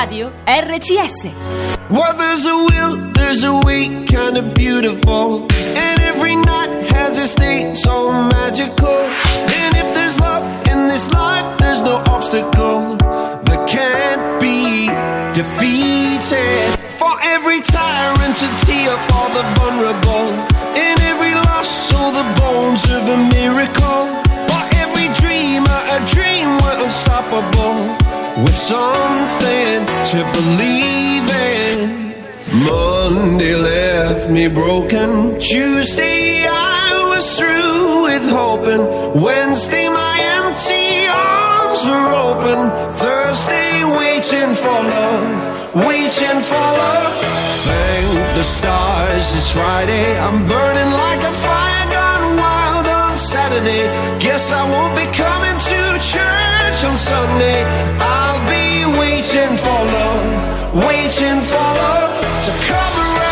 Radio RCS. Well, there's a will, there's a way, kind of beautiful. And every night has its day, so magical. And if there's love in this life, there's no obstacle that can't be defeated. For every tyrant to tear for the vulnerable. In every loss, so the bones of a miracle. For every dreamer, a dream we're unstoppable. With something to believe in. Monday left me broken. Tuesday I was through with hoping. Wednesday my empty arms were open. Thursday waiting for love, waiting for love. Thank the stars it's Friday. I'm burning like a fire gone wild on Saturday. Guess I won't be coming to church on Sunday. I'll be waiting for love, waiting for love to come around.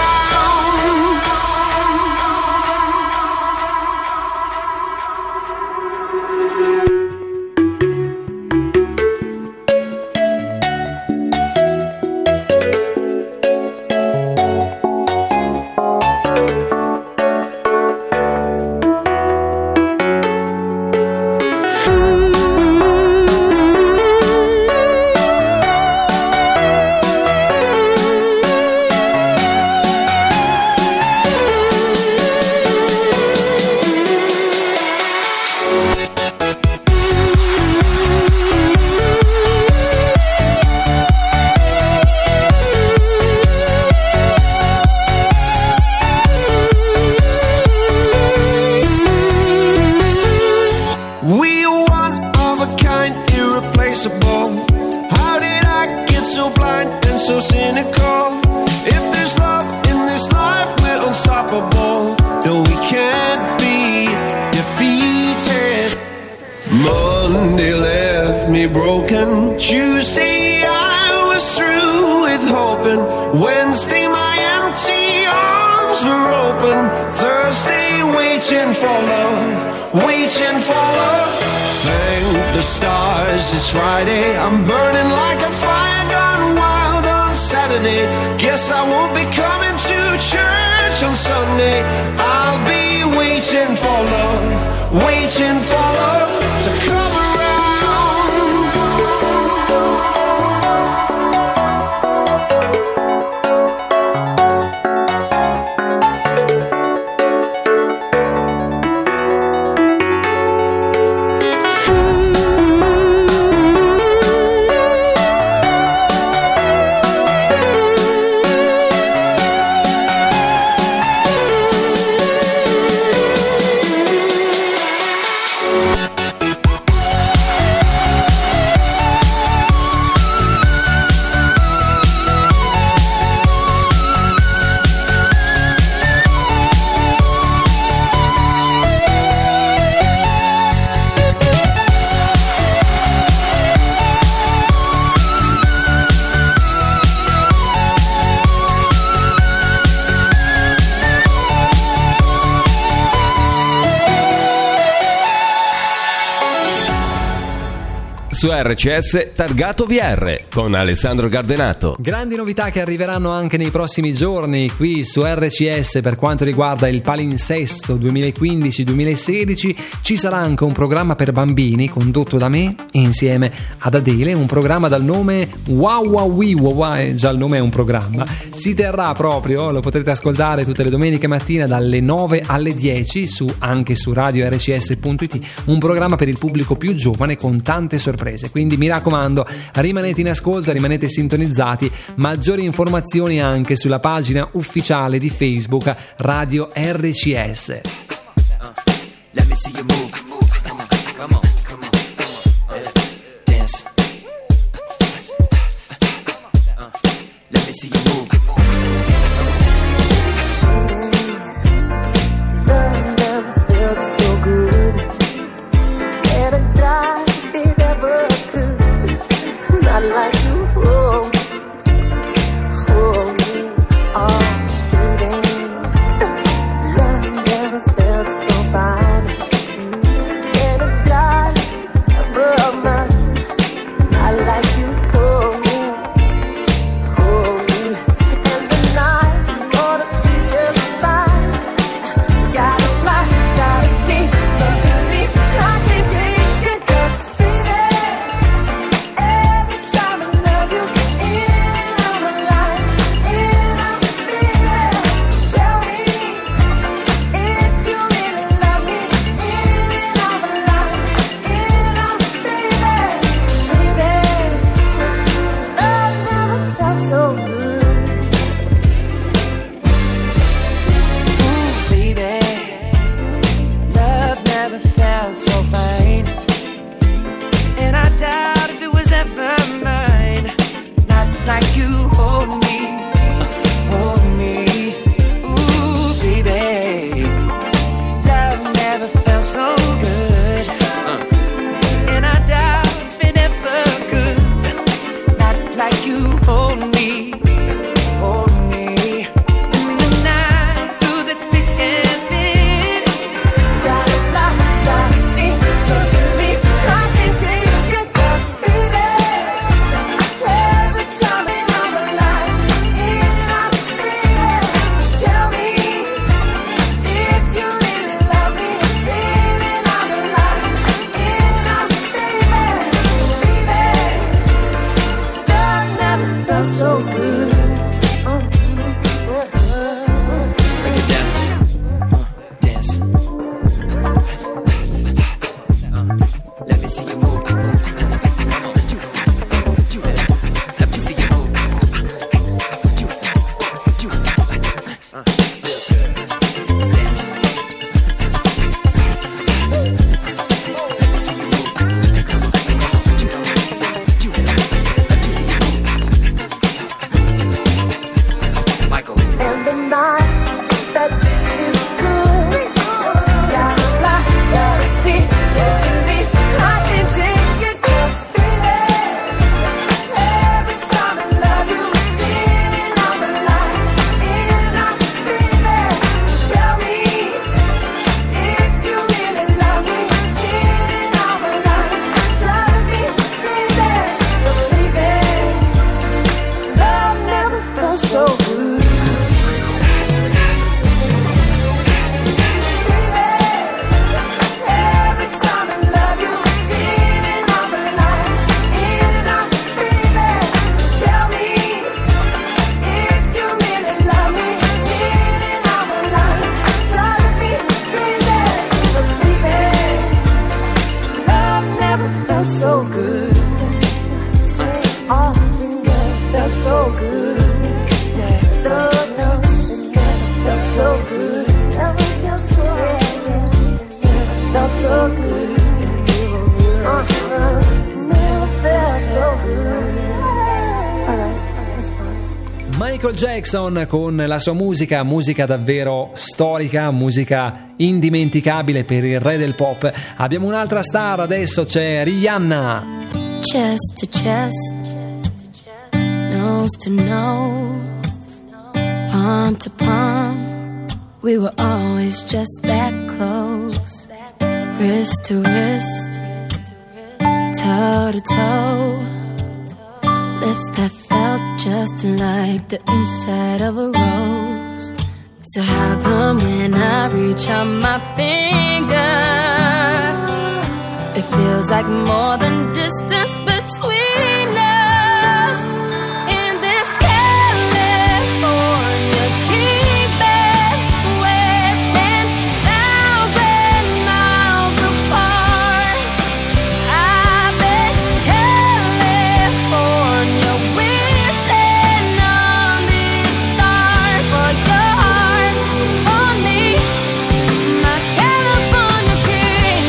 Tuesday I was through with hoping. Wednesday my empty arms were open. Thursday waiting for love, waiting for love. Thank the stars it's Friday. I'm burning like a fire gone wild on Saturday. Guess I won't be coming to church on Sunday. I'll be waiting for love, waiting for love to come around. Su RCS Targato VR con Alessandro Gardenato. Grandi novità che arriveranno anche nei prossimi giorni qui su RCS per quanto riguarda il palinsesto 2015-2016. Ci sarà anche un programma per bambini condotto da me insieme ad Adele, un programma dal nome Wow Wow Wee Wow, già il nome è un programma. Si terrà proprio, lo potrete ascoltare tutte le domeniche mattina dalle 9 alle 10 anche su radio rcs.it, un programma per il pubblico più giovane con tante sorprese. Quindi mi raccomando, rimanete in ascolto, rimanete sintonizzati. Maggiori informazioni anche sulla pagina ufficiale di Facebook Radio RCS. Let me see you move. Come on, come on, come on. Dance. Let me see you move. Love never felt so good. Can't I die? Not like you, oh me, oh baby. Love never felt so fine. And a darling above mine. Not like you, oh me. hold me, hold me. In the night, through the thick and thin. Gotta lie, gotta see, can't be talking to you, 'cause baby, every time I'm alive, and I'm baby, tell me if you really love me, saying I'm alive, and I'm baby, love never felt so good. Break it down. Dance. Let me see you move. Let me see you move. Dance. Let me see you move. Let me see you move. Michael. And the nights that is good. Gotta lie, gotta see, can't be talking to you, 'cause baby, every time I love you, saying I'm alive, and I'm baby, tell me if you really love me, saying I'm alive, tell me, baby, love never felt so good. Every time I love you, saying I'm alive, and I'm baby, tell me if you really love me, saying I'm alive, tell me, baby, 'cause baby, love never felt so good. Say all the love felt so good, so love felt so good, never felt so good, felt so good, never felt so good. Alright, that's fine. Michael Jackson con la sua musica davvero storica, musica indimenticabile per il re del pop. Abbiamo un'altra star adesso, c'è Rihanna. Chest to chest, nose to nose, palm to palm. We were always just that close. Wrist to wrist, toe to toe. Lips that felt just like the inside of a rose. So how come when I reach out my finger, it feels like more than distance between us? In this California keeping, we're 10,000 miles apart. I've been California wishing on these stars for your heart on me, my California king.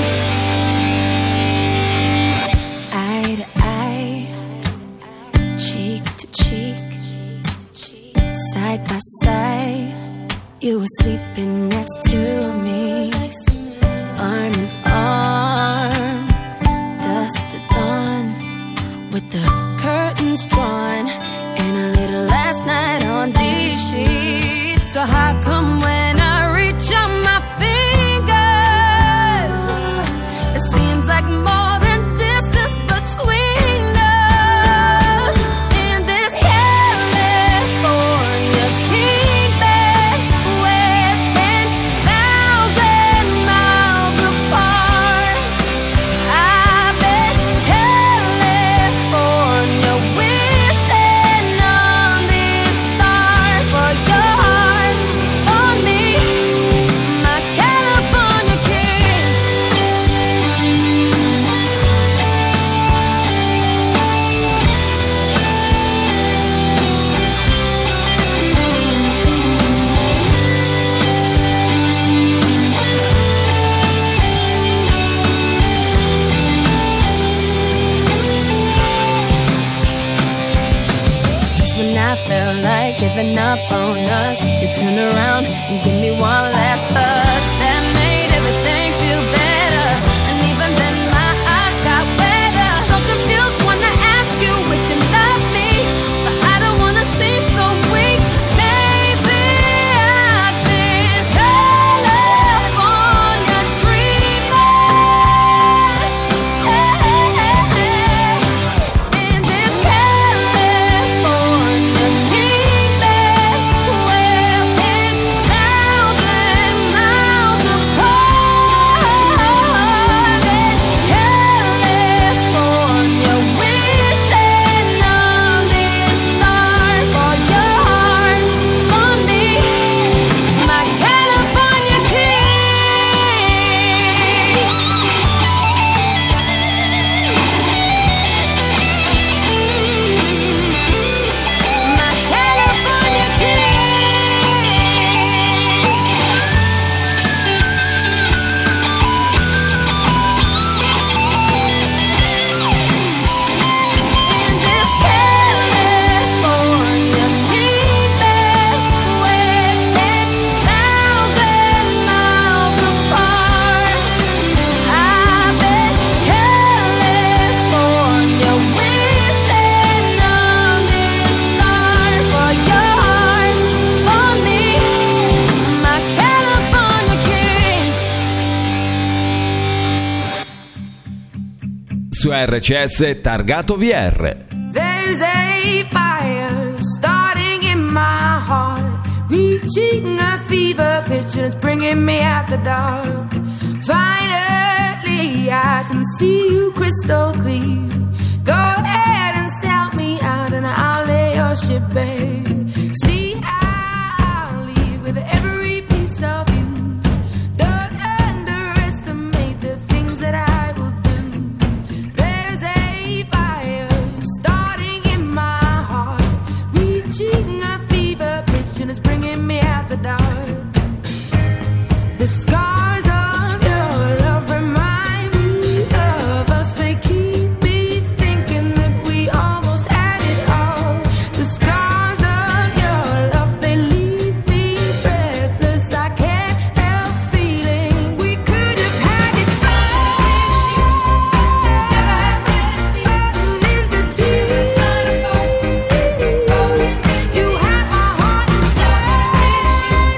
Eye to eye, cheek to cheek, side by side, you were sleeping next to me, arm in arm, dusk to dawn, with the curtains drawn, and a little last night on these sheets. So how come when I reach out my fingers, it seems like more than distance between us? In this California keeping, we're 10,000 miles apart. I've been California wishing on these stars for your heart on me, my California king. Just when I felt like giving up on us, you turn around and give me one last touch that made everything feel better. And even then my eyes got wetter. So confused when I ask you if you love me, but I don't su RCS Targato VR. There's a fire starting in my heart, reaching a fever pitch and it's bringing me out the dark. Finally, I can see you crystal clear. Go ahead and sell me out and I'll lay your ship bare. See, I'll leave with every piece of you. Don't underestimate the things that I will do. There's a fire starting in my heart, reaching a fever pitch and it's bringing me out the dark. The scars of your love remind me of us. They keep me thinking that we almost had it all. The scars of your love, they leave me breathless. I can't help feeling we could have had it all. In the desert, you have my heart inside.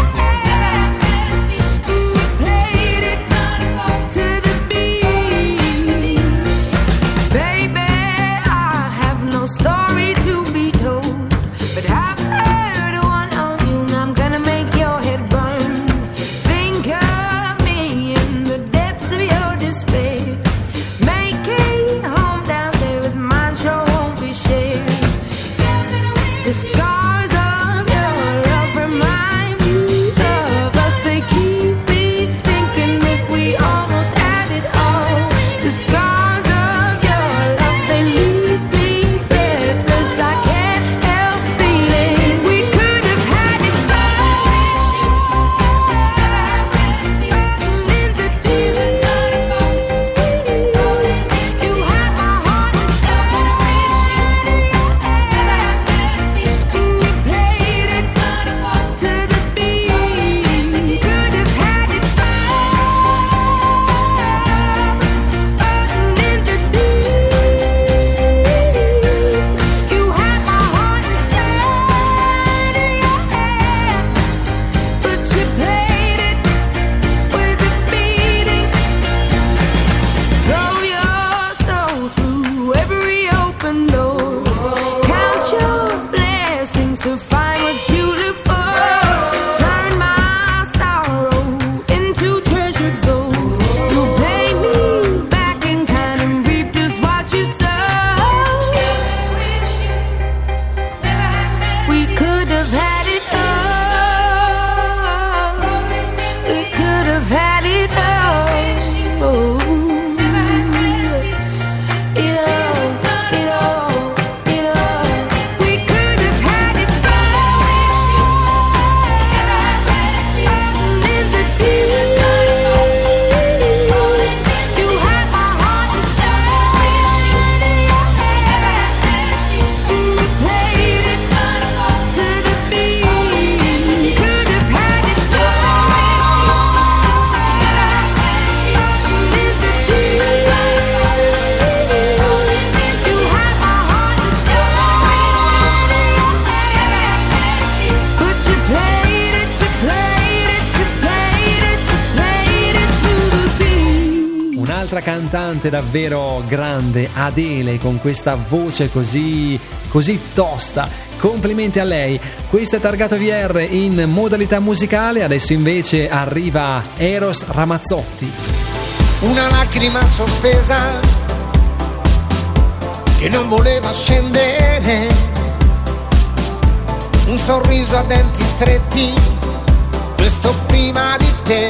You played it to the beat. Baby, I have no story to be told, but I've heard one on you and I'm gonna make your head burn. Think of me in the depths of your despair. Make a home down there as mine sure won't be shared. The scars of your love remind me of us. They keep me thinking that we almost had it all. The scars of your love, they leave me breathless. I can't help feeling we could have had it all. In the desert, you have my heart inside. You played it to the beat. Could have had it all. In the deep, you have my heart inside of your head, but you played it with a beating. Throw your soul through every open door. Count your blessings to find what you look for. Turn my sorrow into treasured gold. You pay me back in kind and reap just what you sow. We could have had it all. We could have had it all. It all. We could have had it all. In the desert, you have my heart inside of your head. You played it to the beat. Could have had it all. In the desert, you have my heart inside of your head. But you played it to the beat. Un'altra cantante davvero grande, Adele, con questa voce così tosta. Complimenti a lei. Questo è Targato VR in modalità musicale. Adesso invece arriva Eros Ramazzotti. Una lacrima sospesa che non voleva scendere, un sorriso a denti stretti, questo prima di te,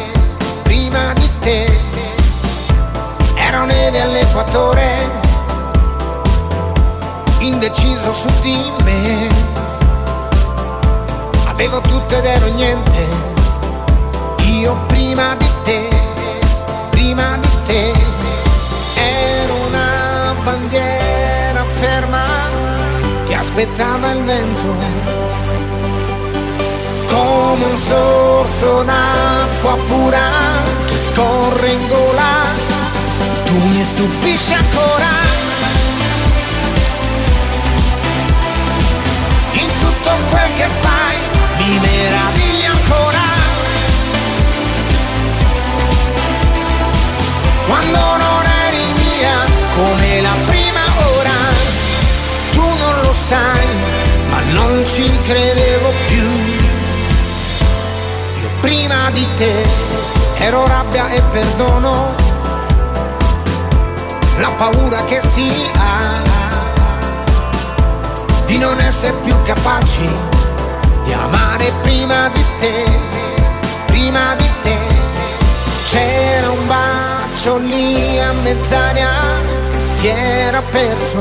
ero neve all'equatore, indeciso su di me, avevo tutto ed ero niente, io prima di te, ero una bandiera ferma che aspettava il vento, come un sorso d'acqua pura che scorre in gola, tu mi stupisci ancora, in tutto quel che fai mi meraviglia ancora, quando non eri mia ci credevo più. Io prima di te ero rabbia e perdono, la paura che si ha di non essere più capaci di amare prima di te, prima di te. C'era un bacio lì a mezz'aria che si era perso,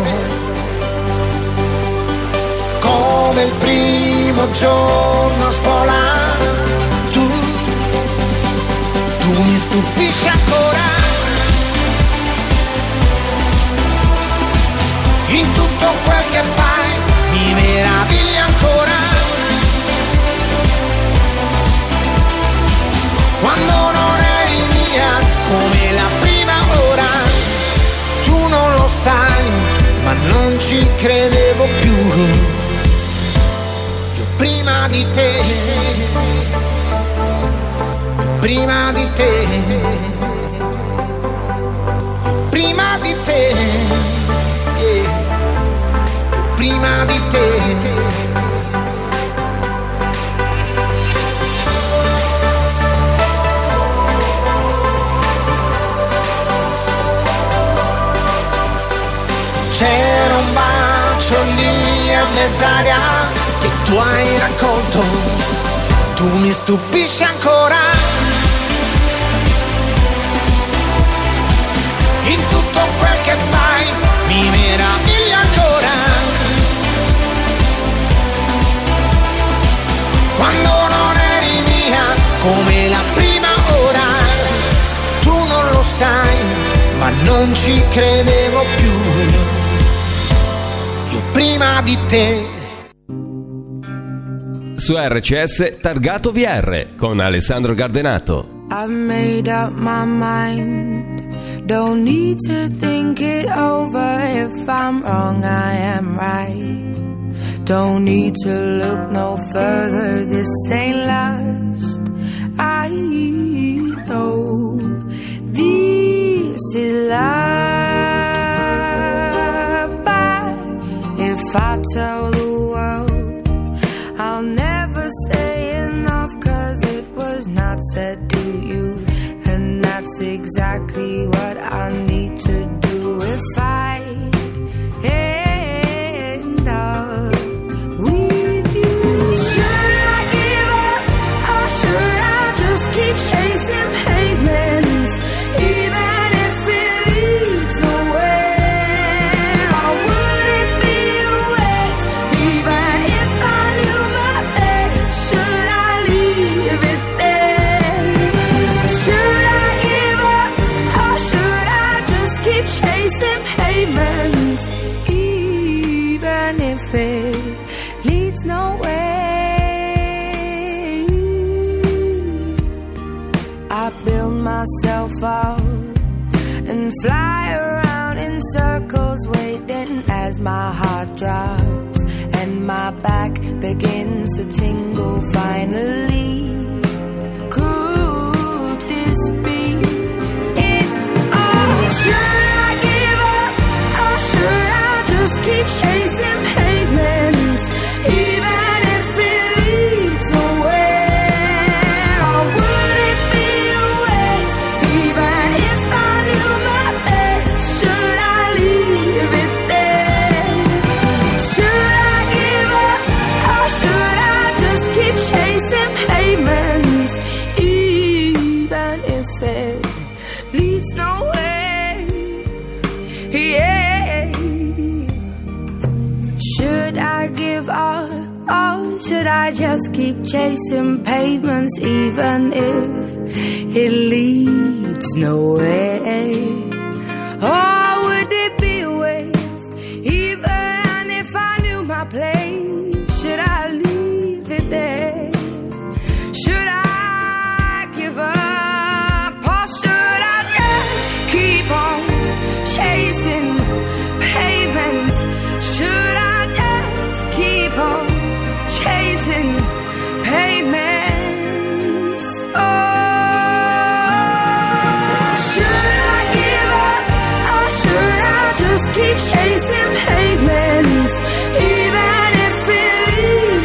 come il primo giorno a scuola. Tu mi stupisci ancora, in tutto quel che fai mi meraviglia ancora. Quando non eri mia come la prima ora, tu non lo sai, ma non ci credevo più. Io prima di te, prima di te, prima di te, prima di te. C'era un bacio lì a mezz'aria che tu hai raccolto, tu mi stupisci ancora, in tutto quel che fai mi meraviglia ancora. Quando non eri mia come la prima ora, tu non lo sai, ma non ci credevo più. Io prima di te. Su RCS Targato VR con Alessandro Gardenato. I've made up my mind, don't need to think it over. If I'm wrong, I am right. Don't need to look no further, this ain't last. I know this is love, but if I tell the world, I'll never say enough, 'cause it was not said to you, and that's exactly what I need to do if I end up with you. Should I give up, or should I just keep chasing pavements, even if it leads nowhere? Or would it be a waste, even if I knew my fate? Should I leave it there? Should I give up, or should I just keep chasing pavements, even if it leads nowhere? I build myself up and fly around in circles, waiting as my heart drops and my back begins to tingle finally. Could this be it all? Should I give up, or should I just keep chasing pavements, even if it leads nowhere? Or would it be a waste, even if I knew my fate? Should I leave it there? Should I give up, or should I just keep chasing pavements, even if it leads nowhere? Yeah. Should I give up, or should I just keep chasing pavements, even if it leads nowhere? Or would it be a waste, even if I knew my place? Should I leave it there? Should I give up, or should I just keep on chasing pavements? Should I just keep on chasing pavements? Oh, should I give up, or should I just keep chasing pavements, even if it leads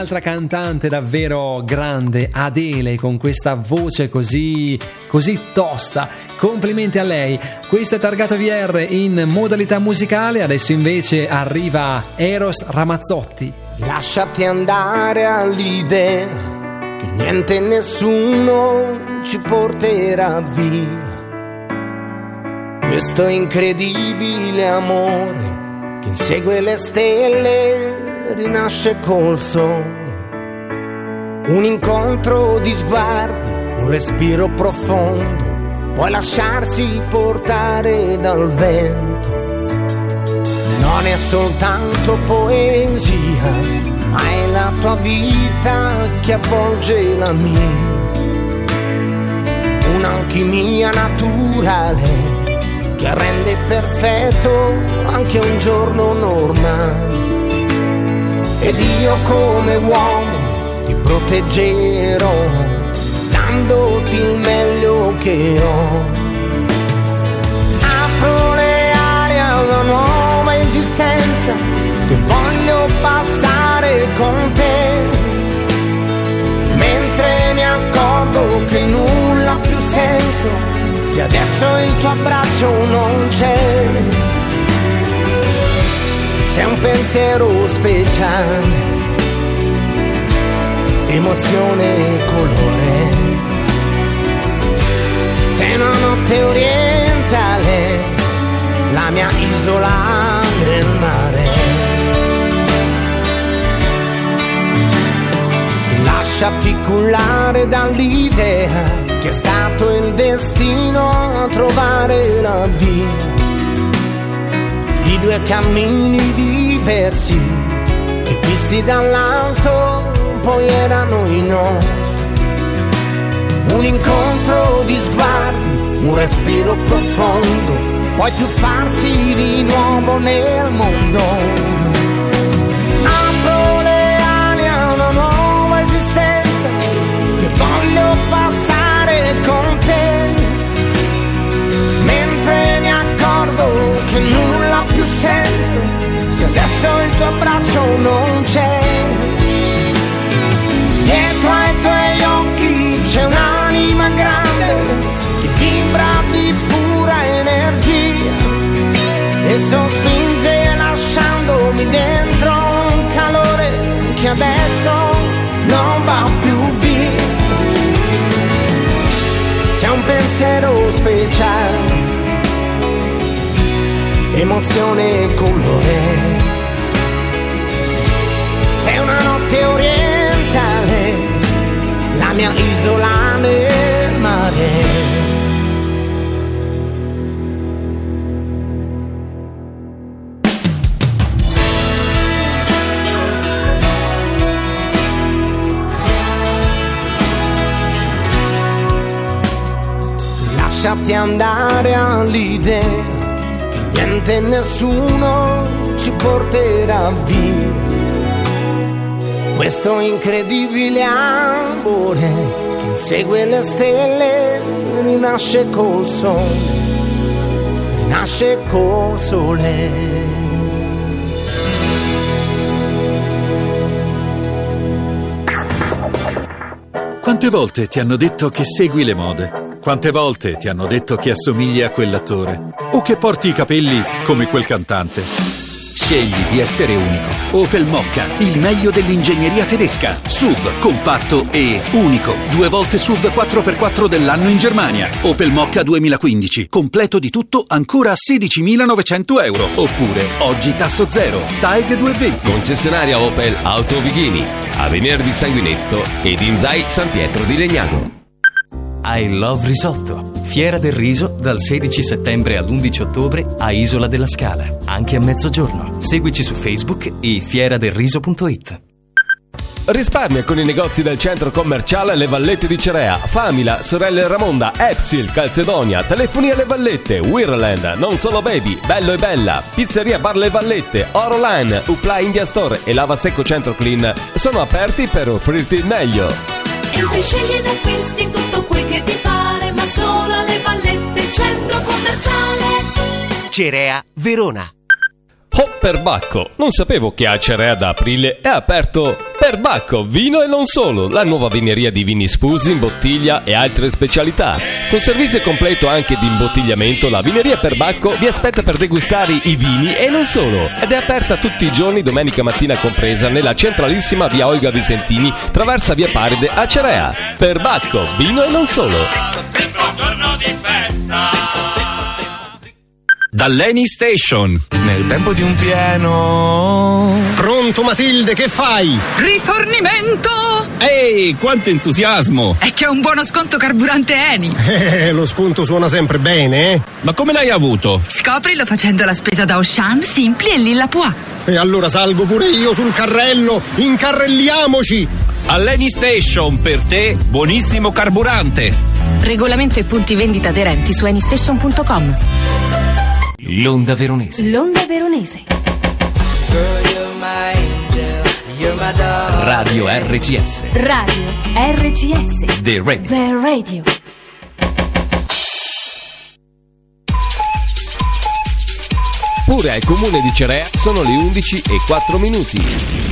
un'altra cantante davvero grande, Adele, con questa voce così tosta. Complimenti a lei. Questo è Targato VR in modalità musicale. Adesso invece arriva Eros Ramazzotti. Lasciati andare all'idea che niente e nessuno ci porterà via. Questo incredibile amore che insegue le stelle, rinasce col sole. Un incontro di sguardi, un respiro profondo, puoi lasciarsi portare dal vento. Non è soltanto poesia, ma è la tua vita che avvolge la mia. Un'alchimia naturale che rende perfetto anche un giorno normale. Ed io come uomo ti proteggerò, dandoti il meglio che ho. Apro le ali a una nuova esistenza che voglio passare con te, mentre mi accorgo che nulla ha più senso se adesso il tuo abbraccio non c'è. Sei un pensiero speciale, emozione e colore. Sei una notte orientale, la mia isola nel mare. Lasciati cullare dall'idea che è stato il destino a trovare la via di due cammini diversi e visti dall'alto poi erano i nostri. Un incontro di sguardi, un respiro profondo, poi tuffarsi di nuovo nel mondo. Apro le ali a una nuova esistenza che voglio passare con te, mentre mi accorgo che nulla ha più senso se adesso il tuo abbraccio non c'è. Dietro ai tuoi occhi c'è un'anima grande che vibra di pura energia e sospinge lasciandomi dentro un calore che adesso non va più via. Sei un pensiero speciale, emozione e colore. Sei una notte orientale, la mia isola nel mare. Lasciati andare all'idea che niente e nessuno ci porterà via. Questo incredibile amore che insegue le stelle, rinasce col sole, rinasce col sole. Quante volte ti hanno detto che segui le mode? Quante volte ti hanno detto che assomigli a quell'attore? O che porti i capelli come quel cantante? Scegli di essere unico. Opel Mokka, il meglio dell'ingegneria tedesca. SUV, compatto e unico. 2 volte SUV 4x4 dell'anno in Germania. Opel Mokka 2015. Completo di tutto ancora a 16.900 euro. Oppure, oggi tasso zero. TAEG 220. Concessionaria Opel Auto Vighini, a Venerdì Sanguinetto ed Inzai San Pietro di Legnago. I Love Risotto. Fiera del riso dal 16 settembre all'11 ottobre a Isola della Scala, anche a mezzogiorno. Seguici su Facebook e fieradelriso.it. Risparmia con i negozi del centro commerciale Le Vallette di Cerea, Famila, Sorelle Ramonda, Epsil, Calzedonia, Telefonia Le Vallette, Wirland, Non Solo Baby, Bello e Bella, Pizzeria Bar Le Vallette, Oroline, Upla India Store e Lava Secco Centro Clean sono aperti per offrirti il meglio. Entri, scegli ed acquisti tutto quel che ti pare, ma solo alle Vallette, centro commerciale Cerea, Verona. Oh, Perbacco! Non sapevo che Acerea da aprile è aperto Perbacco, vino e non solo, la nuova vineria di vini sfusi in bottiglia e altre specialità. Con servizio completo anche di imbottigliamento, la vineria Perbacco vi aspetta per degustare i vini e non solo. Ed è aperta tutti i giorni, domenica mattina compresa, nella centralissima via Olga Visentini, traversa via Paride, Acerea. Perbacco, vino e non solo. Dall'Eni Station. Nel tempo di un pieno. Pronto Matilde, che fai? Rifornimento! Ehi, quanto entusiasmo! È che ho un buono sconto carburante Eni. Lo sconto suona sempre bene, eh? Ma come l'hai avuto? Scoprilo facendo la spesa da Auchan, Simpli e Lilla Pois. E allora salgo pure io sul carrello, incarrelliamoci! All'Eni Station, per te, buonissimo carburante. Regolamento e punti vendita aderenti su anystation.com. L'Onda Veronese. L'Onda Veronese. Radio RCS. Radio RCS. The Radio. The Radio. Pure al comune di Cerea sono le 11:04.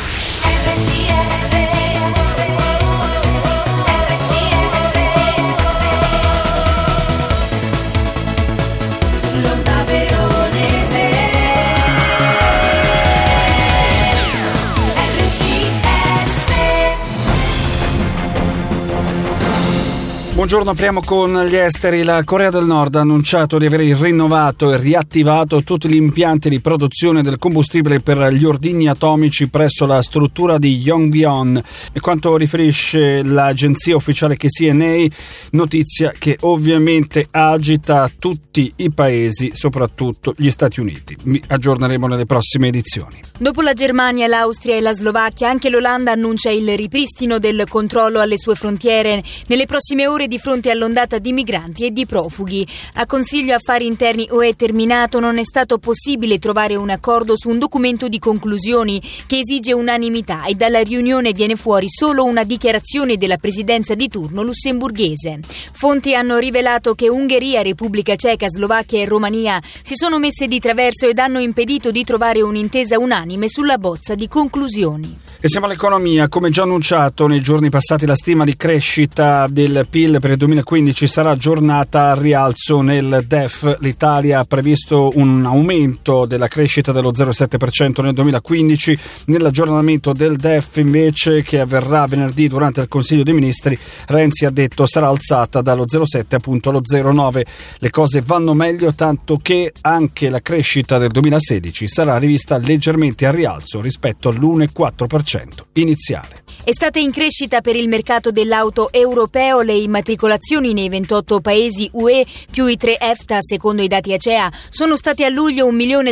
Buongiorno, apriamo con gli esteri. La Corea del Nord ha annunciato di aver rinnovato e riattivato tutti gli impianti di produzione del combustibile per gli ordigni atomici presso la struttura di Yongbyon. E quanto riferisce l'agenzia ufficiale KCNA, notizia che ovviamente agita tutti i paesi, soprattutto gli Stati Uniti. Vi aggiorneremo nelle prossime edizioni. Dopo la Germania, l'Austria e la Slovacchia, anche l'Olanda annuncia il ripristino del controllo alle sue frontiere nelle prossime ore di fronte all'ondata di migranti e di profughi. A Consiglio Affari Interni UE terminato, non è stato possibile trovare un accordo su un documento di conclusioni che esige unanimità e dalla riunione viene fuori solo una dichiarazione della presidenza di turno lussemburghese. Fonti hanno rivelato che Ungheria, Repubblica Ceca, Slovacchia e Romania si sono messe di traverso ed hanno impedito di trovare un'intesa unanime sulla bozza di conclusioni. E siamo all'economia. Come già annunciato nei giorni passati, la stima di crescita del PIL per il 2015 sarà aggiornata al rialzo nel DEF. L'Italia ha previsto un aumento della crescita dello 0,7% nel 2015. Nell'aggiornamento del DEF invece, che avverrà venerdì durante il Consiglio dei Ministri, Renzi ha detto sarà alzata dallo 0,7 appunto allo 0,9. Le cose vanno meglio, tanto che anche la crescita del 2016 sarà rivista leggermente al rialzo rispetto all'1,4% iniziale. Estate in crescita per il mercato dell'auto europeo. Le immatricolazioni nei 28 paesi UE più i 3 EFTA, secondo i dati ACEA, sono state a luglio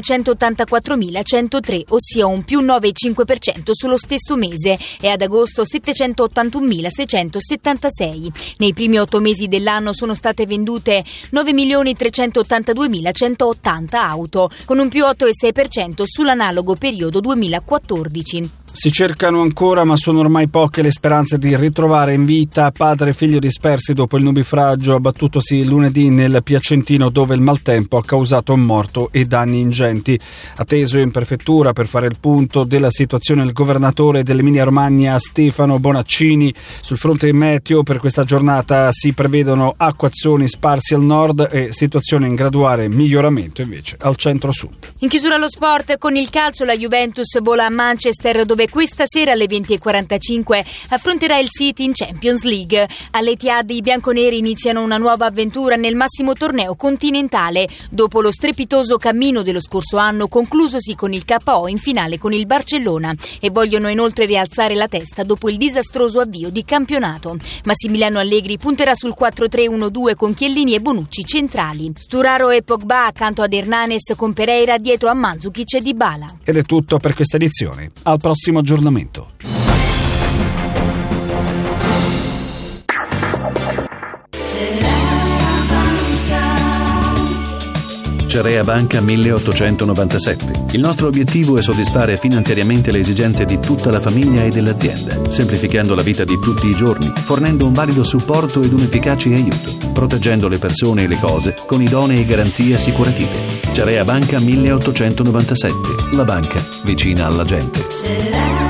1.184.103, ossia un più 9,5% sullo stesso mese, e ad agosto 781.676. Nei primi 8 mesi dell'anno sono state vendute 9.382.180 auto, con un più 8,6% sull'analogo periodo 2014. Si cercano ancora, ma sono ormai poche le speranze di ritrovare in vita padre e figlio dispersi dopo il nubifragio abbattutosi lunedì nel Piacentino, dove il maltempo ha causato un morto e danni ingenti. Atteso in prefettura per fare il punto della situazione il governatore dell'Emilia Romagna Stefano Bonaccini. Sul fronte meteo per questa giornata si prevedono acquazzoni sparsi al nord e situazione in graduale miglioramento invece al centro-sud. In chiusura allo sport, con il calcio la Juventus vola a Manchester, dove questa sera alle 20:45 affronterà il City in Champions League. All'Etihad i bianconeri iniziano una nuova avventura nel massimo torneo continentale dopo lo strepitoso cammino dello scorso anno conclusosi con il KO in finale con il Barcellona, e vogliono inoltre rialzare la testa dopo il disastroso avvio di campionato. Massimiliano Allegri punterà sul 4-3-1-2 con Chiellini e Bonucci centrali, Sturaro e Pogba accanto ad Hernanes, con Pereira dietro a Mandzukic e Dybala. Ed è tutto per questa edizione. Al prossimo aggiornamento. Cerea Banca 1897. Il nostro obiettivo è soddisfare finanziariamente le esigenze di tutta la famiglia e dell'azienda, semplificando la vita di tutti i giorni, fornendo un valido supporto ed un efficace aiuto, proteggendo le persone e le cose con idonee garanzie assicurative. Cerea Banca 1897. La banca vicina alla gente.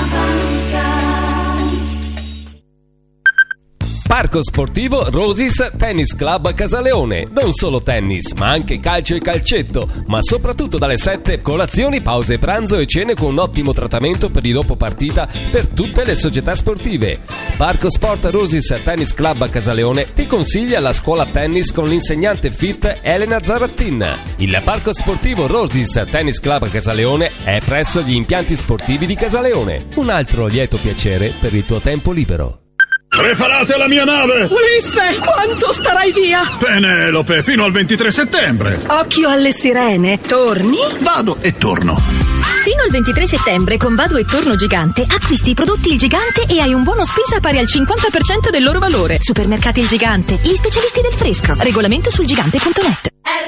Parco sportivo Rosys Tennis Club Casaleone. Non solo tennis, ma anche calcio e calcetto, ma soprattutto dalle 7 colazioni, pause pranzo e cene con un ottimo trattamento per il dopo partita per tutte le società sportive. Parco Sport Rosys Tennis Club Casaleone ti consiglia la scuola tennis con l'insegnante fit Elena Zarattin. Il Parco sportivo Rosys Tennis Club Casaleone è presso gli impianti sportivi di Casaleone. Un altro lieto piacere per il tuo tempo libero. Preparate la mia nave! Ulisse, quanto starai via? Penelope, fino al 23 settembre! Occhio alle sirene. Torni? Vado e torno. Fino al 23 settembre con Vado e Torno Gigante acquisti i prodotti Il Gigante e hai un buono spesa pari al 50% del loro valore. Supermercati Il Gigante, gli specialisti del fresco. Regolamento sul gigante.net.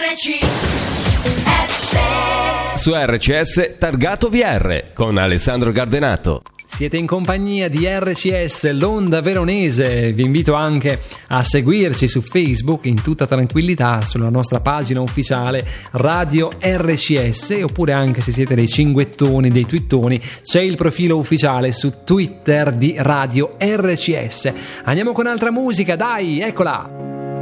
RCS. Su RCS Targato VR con Alessandro Gardenato. Siete in compagnia di RCS, l'onda veronese. Vi invito anche a seguirci su Facebook in tutta tranquillità sulla nostra pagina ufficiale Radio RCS, oppure anche se siete dei cinguettoni, dei twittoni, c'è il profilo ufficiale su Twitter di Radio RCS. Andiamo con altra musica, dai, eccola!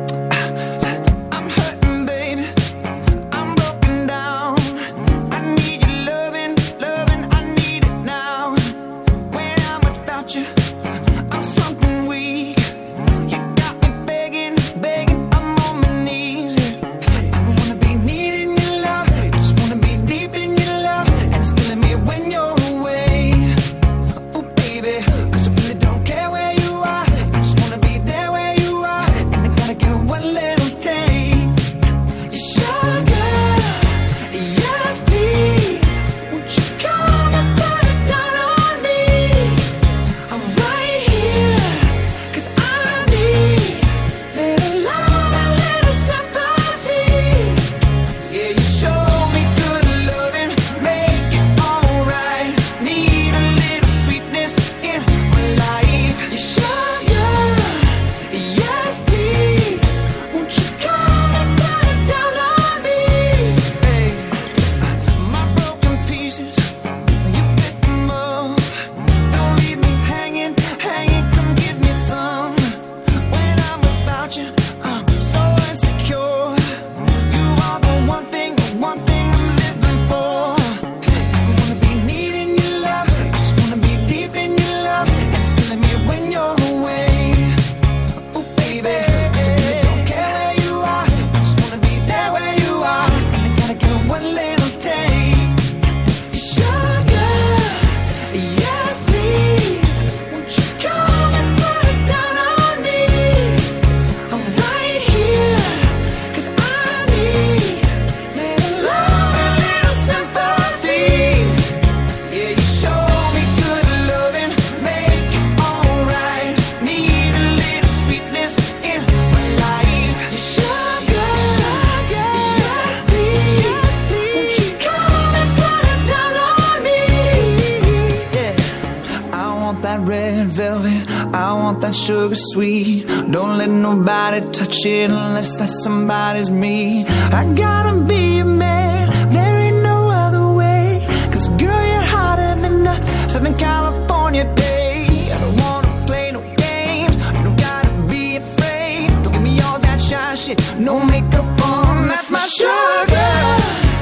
Sugar sweet, don't let nobody touch it unless that somebody's me. I gotta be a man, there ain't no other way. Cause girl, you're hotter than a Southern California day. I don't wanna play no games, you don't gotta be afraid. Don't give me all that shy shit, no makeup on, that's my sugar.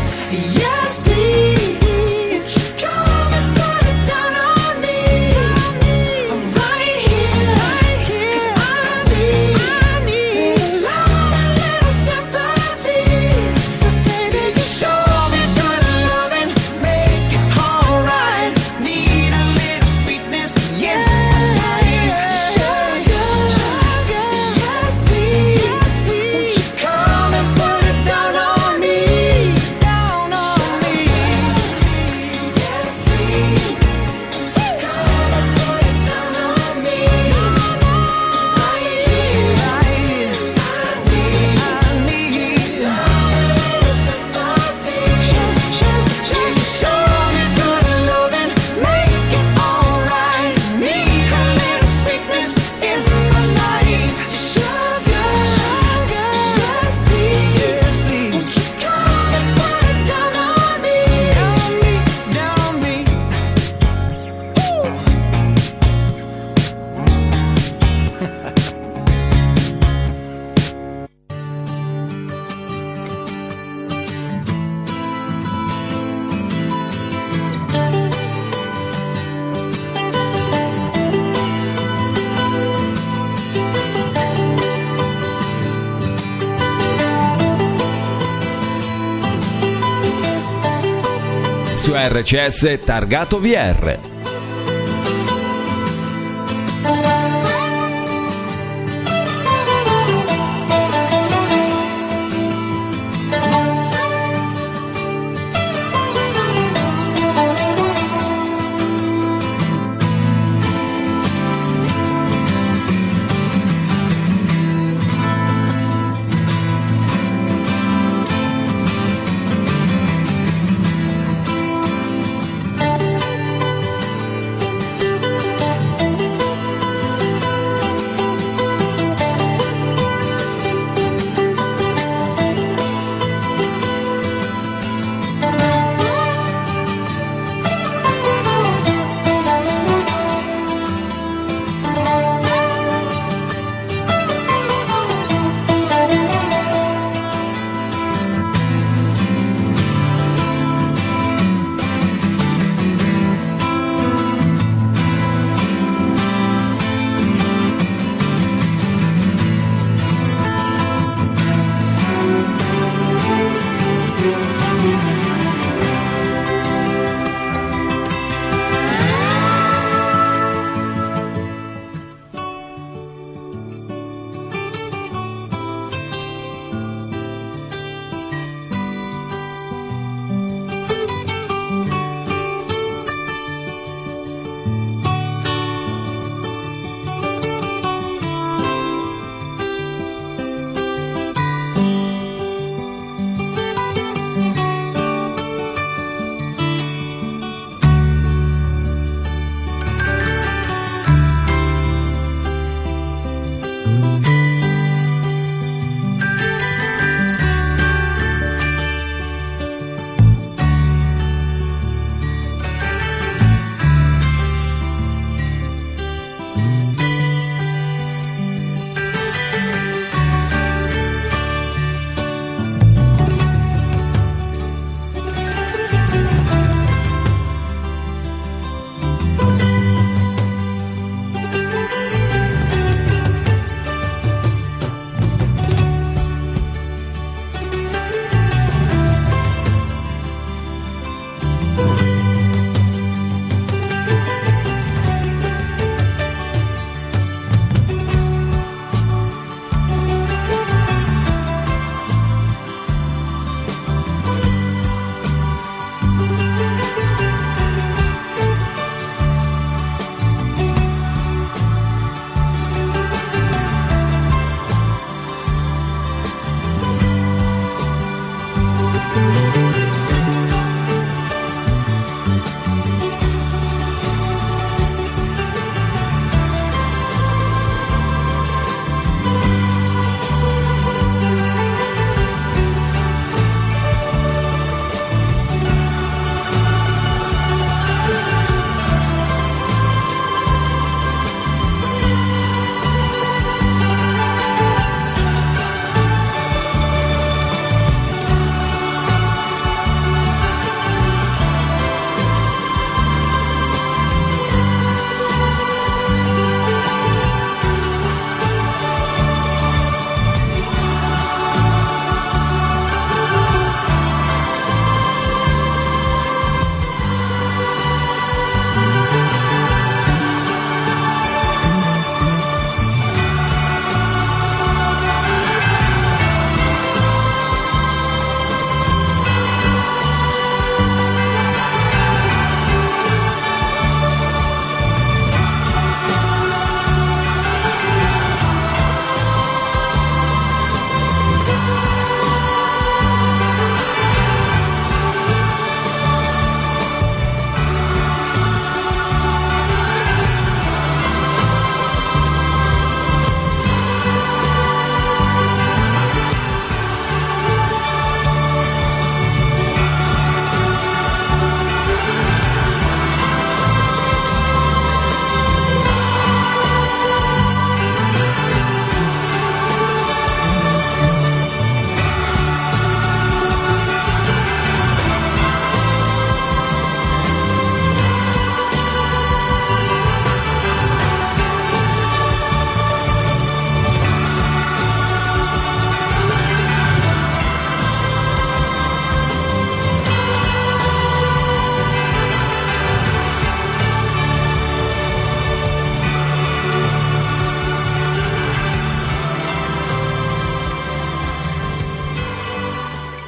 Yes, please. Come and su RCS targato VR.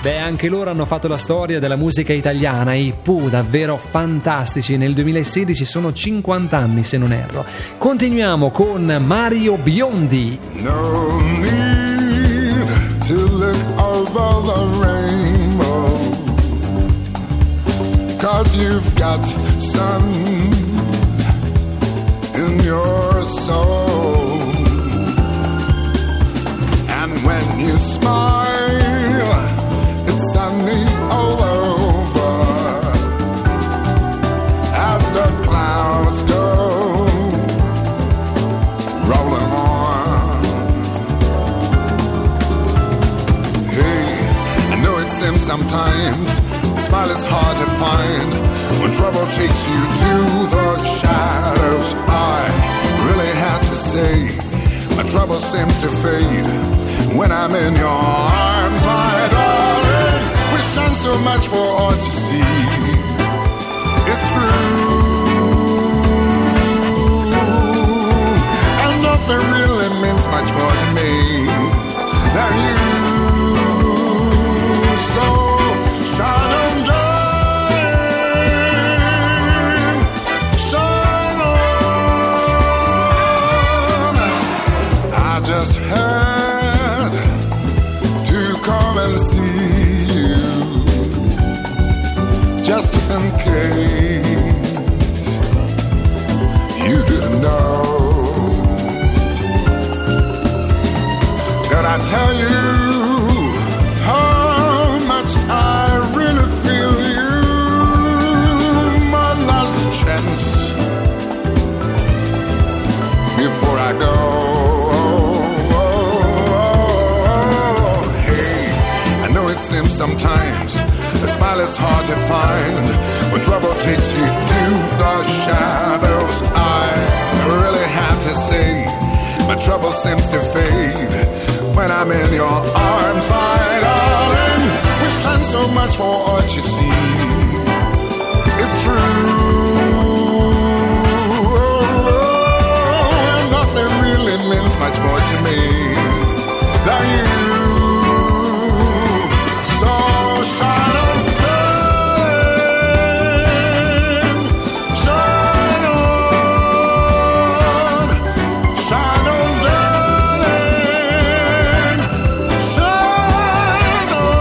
Beh, anche loro hanno fatto la storia della musica italiana, i Pooh, davvero fantastici. Nel 2016 sono 50 anni, se non erro. Continuiamo con Mario Biondi. No need to look over the rainbow, 'cause you've got sun in your soul. And when you smile, it's sunny all over. As the clouds go rolling on. Hey, I know it seems sometimes a smile is hard to find when trouble takes you to the shadows. I really had to say my trouble seems to fade when I'm in your arms, my darling. We shine so much for all to see. It's true, and nothing really means much more to me than you. So shine on, darling, shine on. I just had to come and see you, just in case you didn't know. Did I tell you how much I really feel you? My last chance before I go. Hey, I know it seems sometimes a smile is hard to find when trouble takes you to the shadows. I really have to say my trouble seems to fade when I'm in your arms, my darling. We shine so much for all you see. It's true, and nothing really means much more to me than you. So shine on, darling, shine on, shine on, darling, shine on.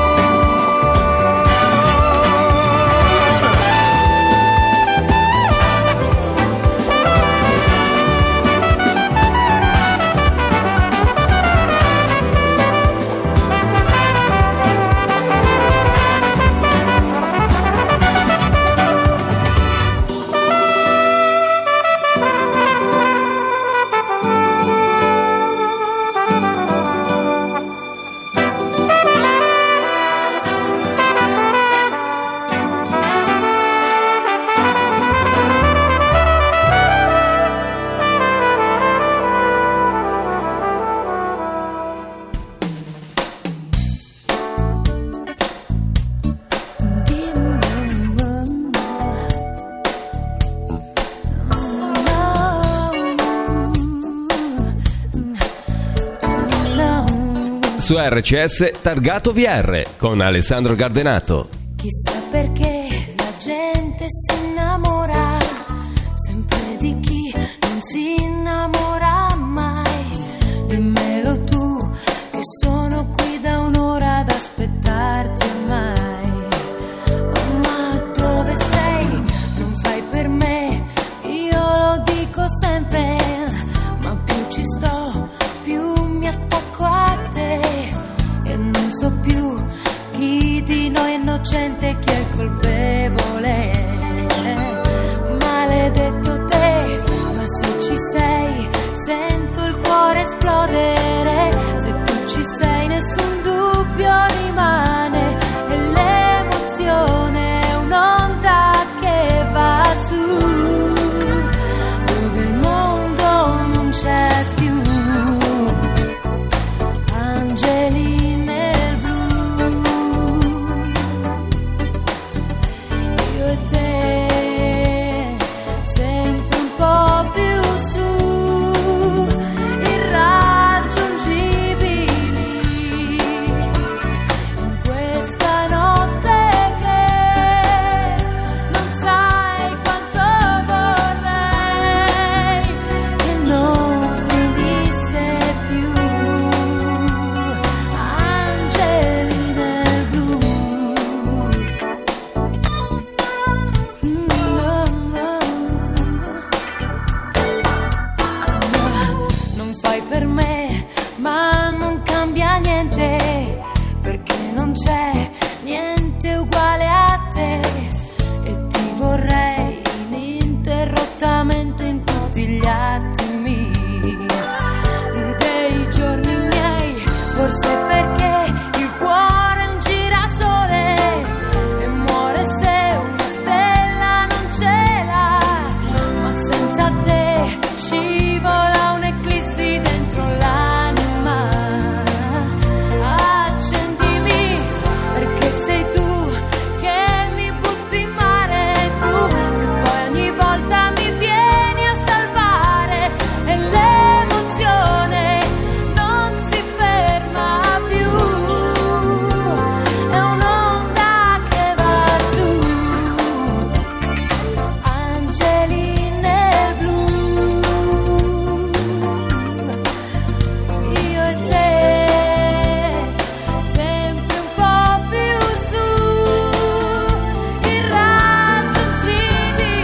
Su RCS Targato VR con Alessandro Gardenato. Chissà perché la gente si innamora sempre di chi non si innamora mai. Dimmelo tu che sono qui da un'ora ad aspettarti ormai. Oh, ma dove sei? Non fai per me, io lo dico sempre, ma più ci sto, più mi attacco a te e non so più chi di noi è innocente e chi è il colpevole. Maledetto te, ma se ci sei sento il cuore esplodere. Se tu ci sei nessun dubbio rimane e l'emozione è un'onda che va su dove il mondo non c'è più. Angeli nel blu, io e te sempre un po' più su, irraggiungibili. forse perché il cuore è un girasole e muore se una stella non ce l'ha, ma senza te scivola un'eclissi dentro l'anima. Accendimi perché sei tu che mi butti in mare, tu che poi ogni volta mi vieni a salvare, e l'emozione non si ferma più, è un'onda che va su. Angeli nel blu, io e te, sempre un po' più su, irraggiungibili,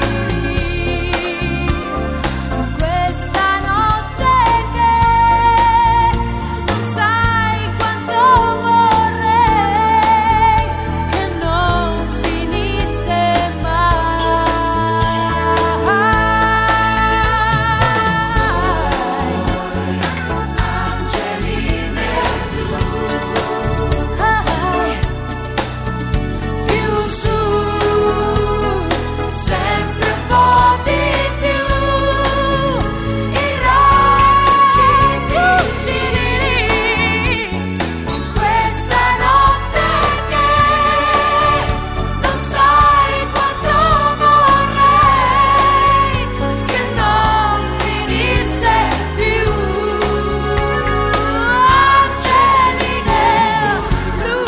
questa notte che non sai quanto vorrei che non finisse più su, sempre un po' di più, irraggiungibili, questa notte che non sai quanto vorrei che non finisse più. Angeli nel blu,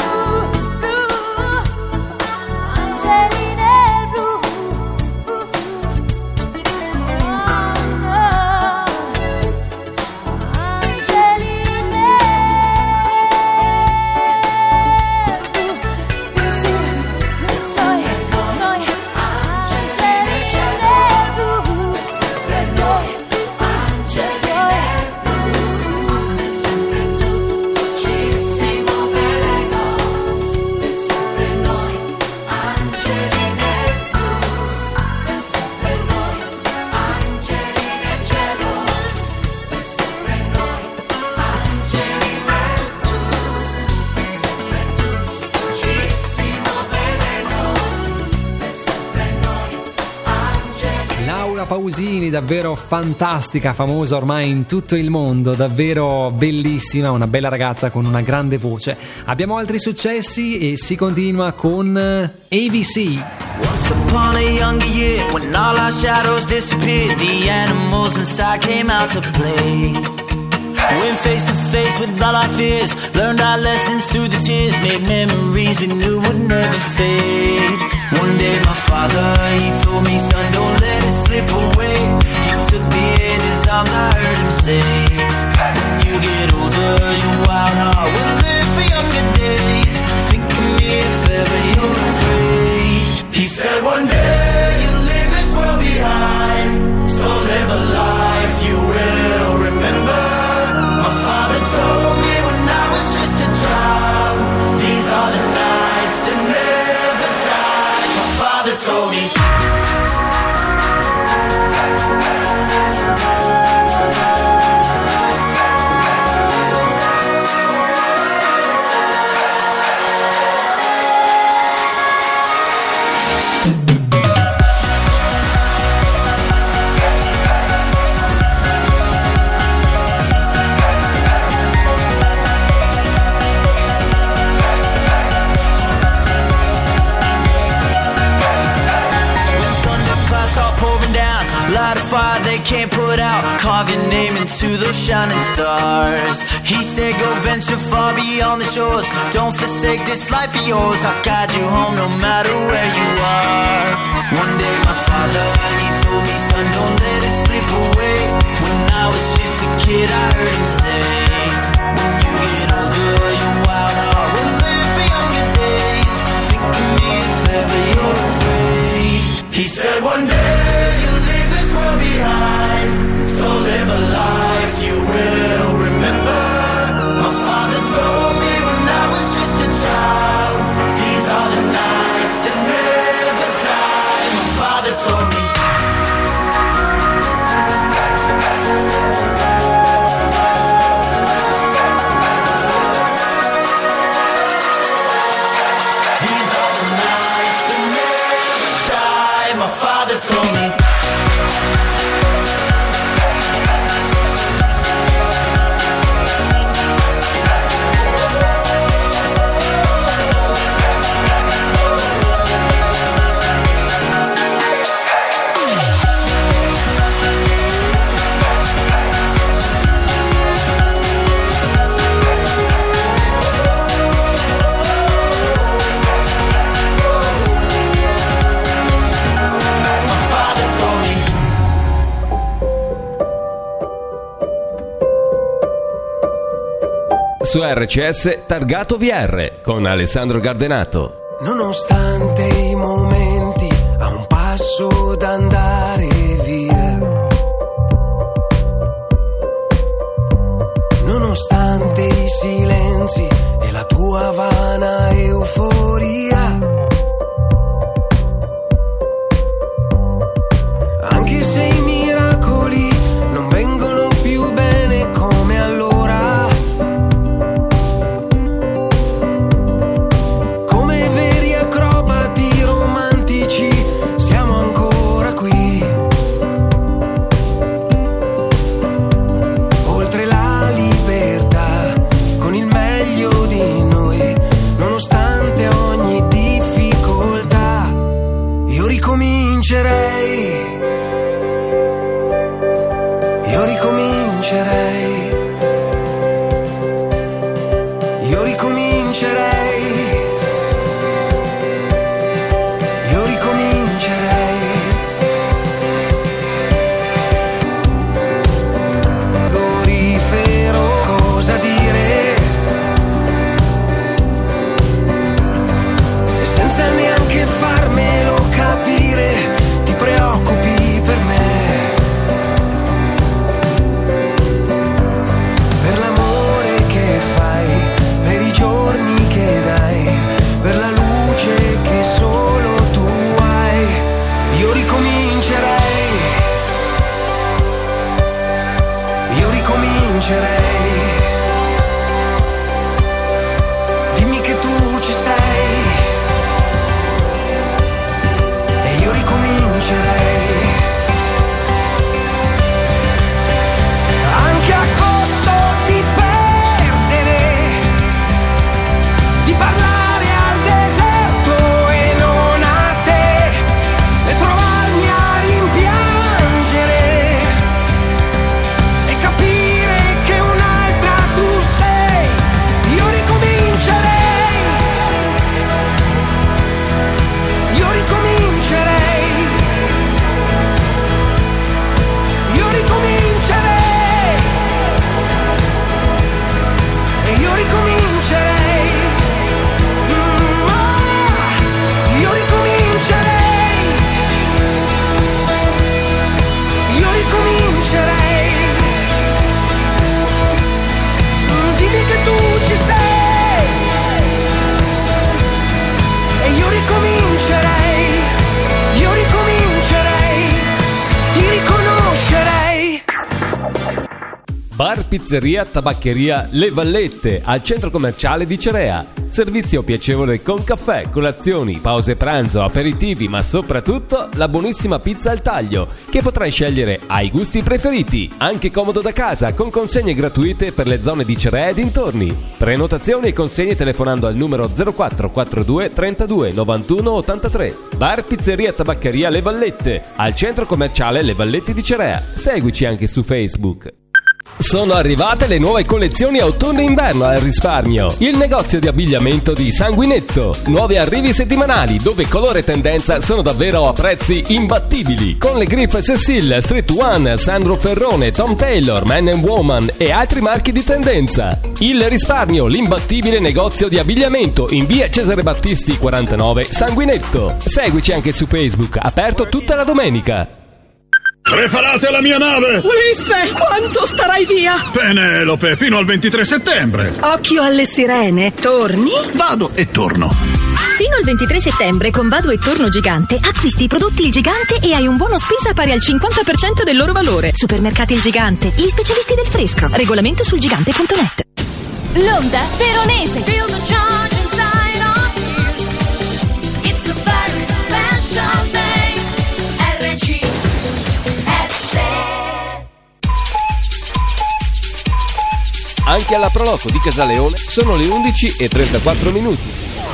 angeli nel blu, angeli più su, noi angeli nel blu, sempre noi angeli ci si muoveremo, e sempre noi angeli nel blu, e sempre noi angeli nel cielo, e sempre noi angeli nel blu, e sempre ci si muoveremo, e sempre noi angeli. Laura Pausini, davvero fantastica, famosa ormai in tutto il mondo, davvero bellissima, una bella ragazza con una grande voce. Abbiamo altri successi e si continua con ABC. Once upon a younger year, when all our shadows disappeared, the animals inside came out to play. Went face to face with all our fears, learned our lessons through the tears, made memories we knew would never fade. One day my father, he told me, son, don't let it slip away. He took me in his arms, I heard him say, when you get older, your wild heart will live for younger days. Think of me if ever you're afraid. He said one day you'll leave this world behind, so live a life you will remember. My father told me when I was just a child, these are the nights that never die. My father told me. Light a fire they can't put out, carve your name into those shining stars. He said go venture far beyond the shores, don't forsake this life of yours. I'll guide you home no matter where you are. One day my father, he told me, son, don't let it slip away. When I was just a kid I heard him say, when you get older your wild heart will live for younger days. Think of me if ever you're afraid. He said one day you'll leave this world behind, so live a life you will remember. My father told me when I was just a child, these are the nights that never die. My father told me. RCS targato VR con Alessandro Gardenato. Nonostante i momenti a un passo da andare via, nonostante i silenzi e la tua vana euforia, anche se i miracoli non vengono più bene come allora, come veri acrobati romantici siamo ancora qui, oltre la libertà, con il meglio di noi, nonostante ogni difficoltà. Io ricomincerei, io ricomincerei, io ricomincerei, io ricomincerei. Frigorifero, cosa dire? E senza neanche farmelo capire, ti preoccupi per me. Per l'amore che fai, per i giorni che dai, per la luce che solo tu hai. Io ricomincerei, io ricomincerei. Dimmi che tu ci sei e io ricomincerei. Anche a costo di perdere, di parlare al deserto e non a te, e trovarmi a rimpiangere e capire che un'altra tu sei. Io ricomincerei, io ricomincerei, io ricomincerei. E io ricomincerei, io ricomincerei, io ricomincerei. Dimmi che tu ci sei e io ricomincerei, io ricomincerei, ti riconoscerei. Bar, pizzeria, tabaccheria Le Vallette al centro commerciale di Cerea. Servizio piacevole con caffè, colazioni, pause pranzo, aperitivi, ma soprattutto la buonissima pizza al taglio che potrai scegliere ai gusti preferiti. Anche comodo da casa con consegne gratuite per le zone di Cerea e dintorni. Prenotazioni e consegne telefonando al numero 0442 32 91 83. Bar, pizzeria, tabaccheria Le Vallette al centro commerciale Le Vallette di Cerea. Seguici anche su Facebook. Sono arrivate le nuove collezioni autunno-inverno al risparmio. Il negozio di abbigliamento di Sanguinetto. Nuovi arrivi settimanali dove colore e tendenza sono davvero a prezzi imbattibili. Con le griffe Cecil, Street One, Sandro Ferrone, Tom Taylor, Man & Woman e altri marchi di tendenza. Il risparmio, l'imbattibile negozio di abbigliamento in via Cesare Battisti 49 Sanguinetto. Seguici anche su Facebook, aperto tutta la domenica. Preparate la mia nave! Ulisse, quanto starai via? Penelope, fino al 23 settembre! Occhio alle sirene. Torni? Vado e torno. Fino al 23 settembre con Vado e Torno Gigante acquisti i prodotti Il Gigante e hai un buono spesa pari al 50% del loro valore. Supermercati Il Gigante, gli specialisti del fresco. Regolamento sul gigante.net. L'onda veronese. Feel the charge inside of you. It's a very special day. RCS. Anche alla Proloco di Casaleone sono le 11:34 minuti.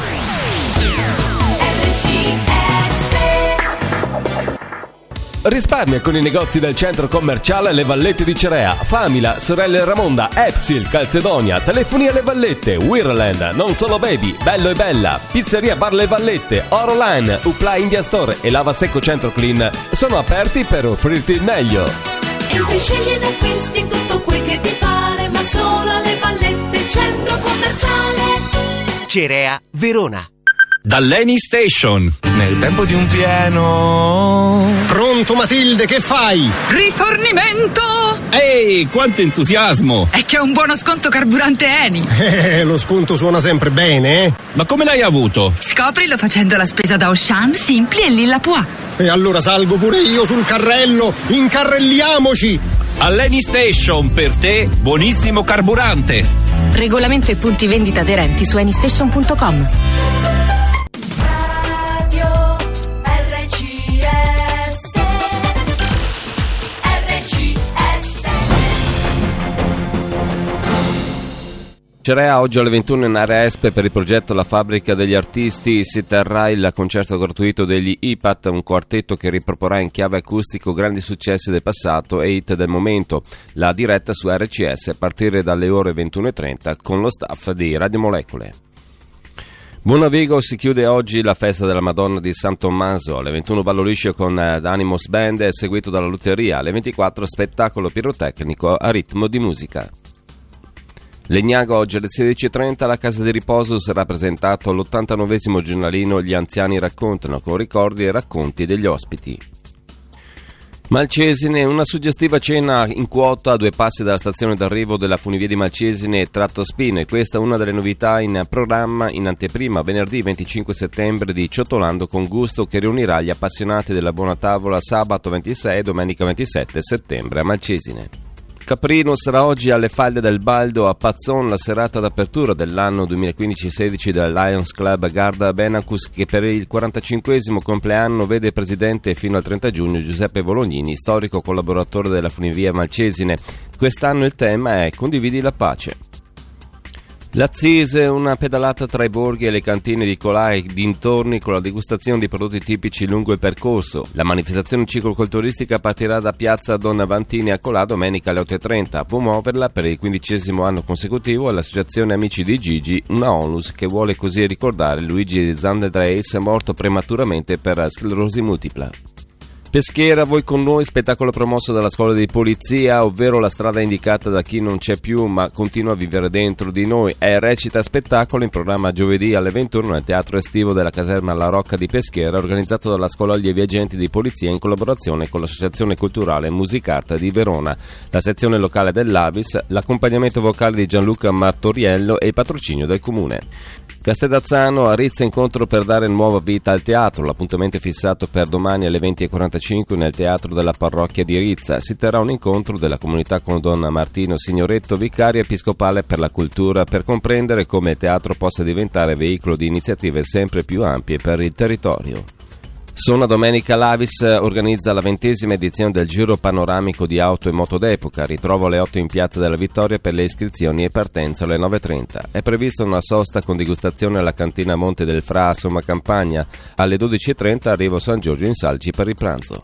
Risparmia con i negozi del centro commerciale Le Vallette di Cerea, Famila, Sorelle Ramonda, Epsil, Calzedonia, Telefonia Le Vallette, Wirland, Non Solo Baby, Bello e Bella, Pizzeria Bar Le Vallette, Oroline, Upla India Store e Lava Secco Centro Clean sono aperti per offrirti il meglio. Entri, scegli ed acquisti tutto quel che ti pare, ma solo alle Vallette centro commerciale Cerea Verona. Dall'Eni Station, nel tempo di un pieno. Pronto Matilde, che fai? Rifornimento! Ehi, quanto entusiasmo! È che ho un buono sconto carburante Eni. Lo sconto suona sempre bene, eh? Ma come l'hai avuto? Scoprilo facendo la spesa da Auchan, Simpli e Lilla Pois. E allora salgo pure io sul carrello, incarrelliamoci! All'Eni Station, per te, buonissimo carburante. Regolamento e punti vendita aderenti su anystation.com. Cerea oggi alle 21 in area Espe per il progetto La Fabbrica degli Artisti si terrà il concerto gratuito degli IPAT, un quartetto che riproporrà in chiave acustico grandi successi del passato e hit del momento. La diretta su RCS a partire dalle ore 21.30 con lo staff di Radio Molecole. Buonavigo si chiude oggi la festa della Madonna di San Tommaso, alle 21 ballo liscio con Animus Band seguito dalla Lutteria, alle 24 spettacolo pirotecnico a ritmo di musica. Legnago oggi alle 16.30 alla Casa di Riposo sarà presentato l'89esimo giornalino Gli Anziani Raccontano, con ricordi e racconti degli ospiti. Malcesine, una suggestiva cena in quota a 2 passi dalla stazione d'arrivo della funivia di Malcesine e Tratto Spino, e questa è una delle novità in programma in anteprima venerdì 25 settembre di Ciotolando con Gusto, che riunirà gli appassionati della buona tavola sabato 26 e domenica 27 settembre a Malcesine. Caprino sarà oggi alle Falde del Baldo a Pazzon, la serata d'apertura dell'anno 2015-16 del Lions Club Garda Benacus, che per il 45esimo compleanno vede presidente fino al 30 giugno Giuseppe Bolognini, storico collaboratore della funivia Malcesine. Quest'anno il tema è Condividi la pace. L'Azzise, una pedalata tra i borghi e le cantine di Colà e dintorni con la degustazione di prodotti tipici lungo il percorso. La manifestazione cicloculturistica partirà da piazza Donna Vantini a Colà domenica alle 8.30. A promuoverla per il 15° anno consecutivo è l'Associazione Amici di Gigi, una onlus che vuole così ricordare Luigi Zandreis, morto prematuramente per sclerosi multipla. Peschiera, voi con noi, spettacolo promosso dalla scuola di polizia, ovvero la strada indicata da chi non c'è più ma continua a vivere dentro di noi. È recita spettacolo in programma giovedì alle 21 nel teatro estivo della caserma La Rocca di Peschiera, organizzato dalla scuola allievi agenti di polizia in collaborazione con l'associazione culturale Musicarta di Verona, la sezione locale dell'Avis, l'accompagnamento vocale di Gianluca Martoriello e il patrocinio del comune. Castellazzano, Arizza incontro per dare nuova vita al teatro. L'appuntamento è fissato per domani alle 20.45 nel teatro della parrocchia di Arizza. Si terrà un incontro della comunità con Donna Martino Signoretto, vicaria episcopale per la cultura, per comprendere come il teatro possa diventare veicolo di iniziative sempre più ampie per il territorio. Sona domenica l'Avis organizza la 20ª edizione del Giro Panoramico di Auto e Moto d'Epoca. Ritrovo alle 8 in Piazza della Vittoria per le iscrizioni e partenza alle 9.30. È prevista una sosta con degustazione alla cantina Monte del Fra a Somma Campagna. Alle 12.30 arrivo San Giorgio in Salci per il pranzo.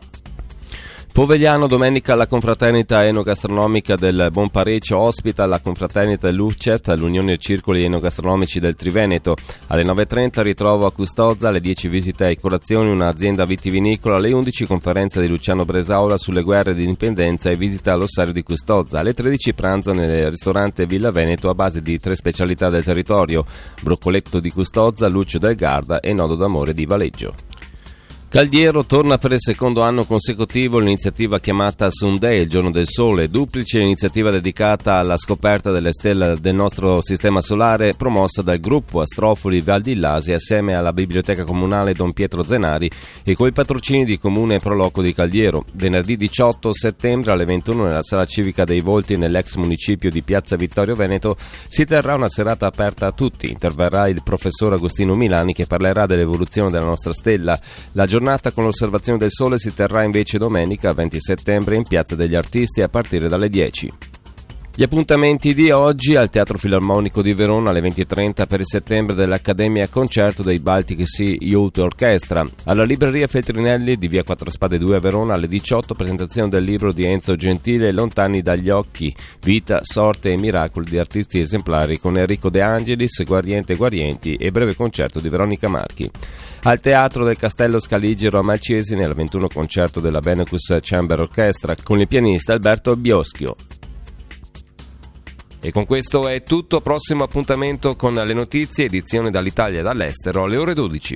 Povegliano, domenica la confraternita enogastronomica del Bonpareccio ospita la confraternita Lucet, l'Unione Circoli Enogastronomici del Triveneto. Alle 9.30 ritrovo a Custozza, alle 10 visite e colazioni un'azienda vitivinicola, alle 11 conferenza di Luciano Bresaola sulle guerre di indipendenza e visita all'ossario di Custozza. Alle 13 pranzo nel ristorante Villa Veneto a base di 3 specialità del territorio: broccoletto di Custozza, luccio del Garda e nodo d'amore di Valeggio. Caldiero torna per il secondo anno consecutivo l'iniziativa chiamata Sunday, il giorno del sole, duplice iniziativa dedicata alla scoperta delle stelle del nostro sistema solare, promossa dal gruppo Astrofoli Val di Lasi assieme alla Biblioteca Comunale Don Pietro Zenari e coi patrocini di Comune e Proloco di Caldiero. Venerdì 18 settembre alle 21 nella Sala Civica dei Volti nell'ex municipio di Piazza Vittorio Veneto si terrà una serata aperta a tutti. Interverrà il professor Agostino Milani che parlerà dell'evoluzione della nostra stella. La giornata con l'osservazione del sole si terrà invece domenica 20 settembre in Piazza degli Artisti a partire dalle 10. Gli appuntamenti di oggi al Teatro Filarmonico di Verona alle 20.30 per il settembre dell'Accademia Concerto dei Baltic Sea Youth Orchestra. Alla Libreria Feltrinelli di via Quattro Spade 2 a Verona alle 18 presentazione del libro di Enzo Gentile Lontani dagli occhi, vita, sorte e miracoli di artisti esemplari con Enrico De Angelis, Guariente Guarienti e breve concerto di Veronica Marchi. Al Teatro del Castello Scaligero a Malcesine al 21 concerto della Benacus Chamber Orchestra con il pianista Alberto Bioschio. E con questo è tutto, prossimo appuntamento con le notizie, edizione dall'Italia e dall'estero alle ore 12.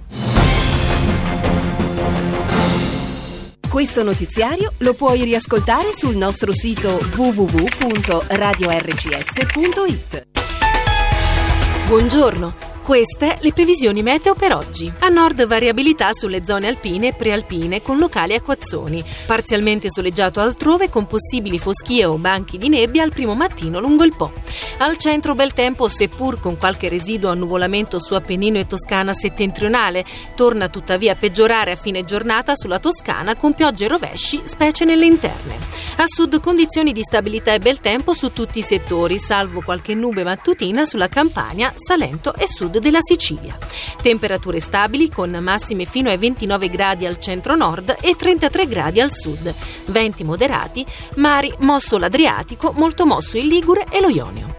Questo notiziario lo puoi riascoltare sul nostro sito www.radiorcs.it. Buongiorno. Queste le previsioni meteo per oggi. A nord variabilità sulle zone alpine e prealpine con locali acquazzoni. Parzialmente soleggiato altrove con possibili foschie o banchi di nebbia al primo mattino lungo il Po. Al centro bel tempo, seppur con qualche residuo annuvolamento su Appennino e Toscana settentrionale. Torna tuttavia a peggiorare a fine giornata sulla Toscana con piogge e rovesci, specie nelle interne. A sud condizioni di stabilità e bel tempo su tutti i settori, salvo qualche nube mattutina sulla Campania, Salento e sud della Sicilia. Temperature stabili con massime fino ai 29 gradi al centro-nord e 33 gradi al sud. Venti moderati, mari mosso l'Adriatico, molto mosso il Ligure e lo Ionio.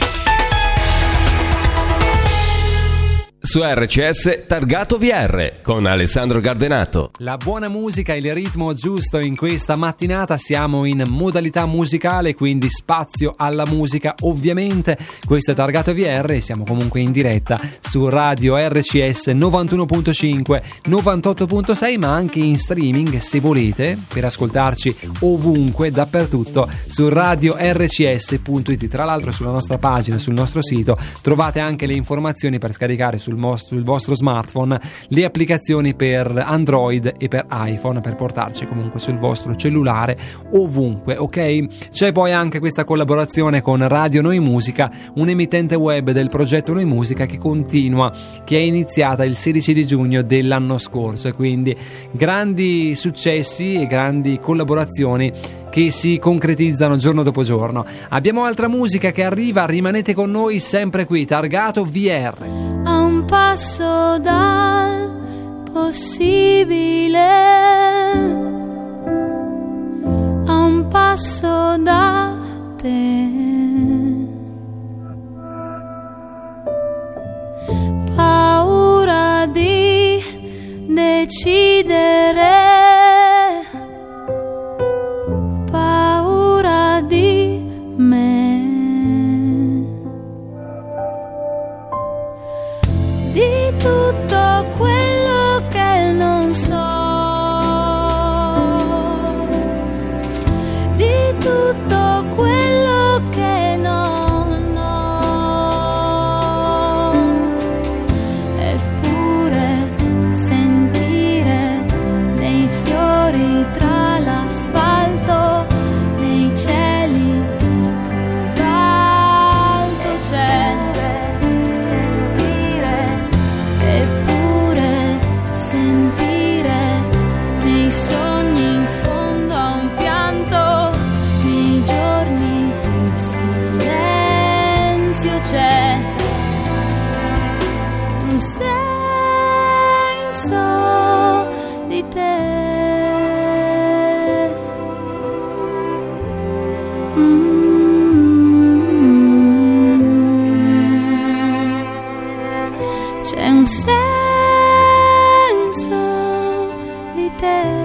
Su RCS Targato VR con Alessandro Gardenato. La buona musica e il ritmo giusto in questa mattinata, siamo in modalità musicale, quindi spazio alla musica ovviamente. Questo è Targato VR e siamo comunque in diretta su Radio RCS 91.5, 98.6, ma anche in streaming se volete, per ascoltarci ovunque, dappertutto su Radio RCS.it. Tra l'altro sulla nostra pagina, sul nostro sito, trovate anche le informazioni per scaricare sul vostro smartphone le applicazioni per Android e per iPhone, per portarci comunque sul vostro cellulare ovunque, ok? C'è poi anche questa collaborazione con Radio Noi Musica, un'emittente web del progetto Noi Musica che continua, che è iniziata il 16 di giugno dell'anno scorso, e quindi grandi successi e grandi collaborazioni che si concretizzano giorno dopo giorno. Abbiamo altra musica che arriva, rimanete con noi sempre qui, Targato VR. A un passo dal possibile, a un passo da te, paura di decidere, paura di me, di tutto quello che non so, di tutto quello che non ho, eppure sentire dei fiori tra l'asfalto, nei cieli di cobalto c'è. Nei sogni in fondo a un pianto, nei giorni di silenzio c'è un senso di te. C'è un senso di te.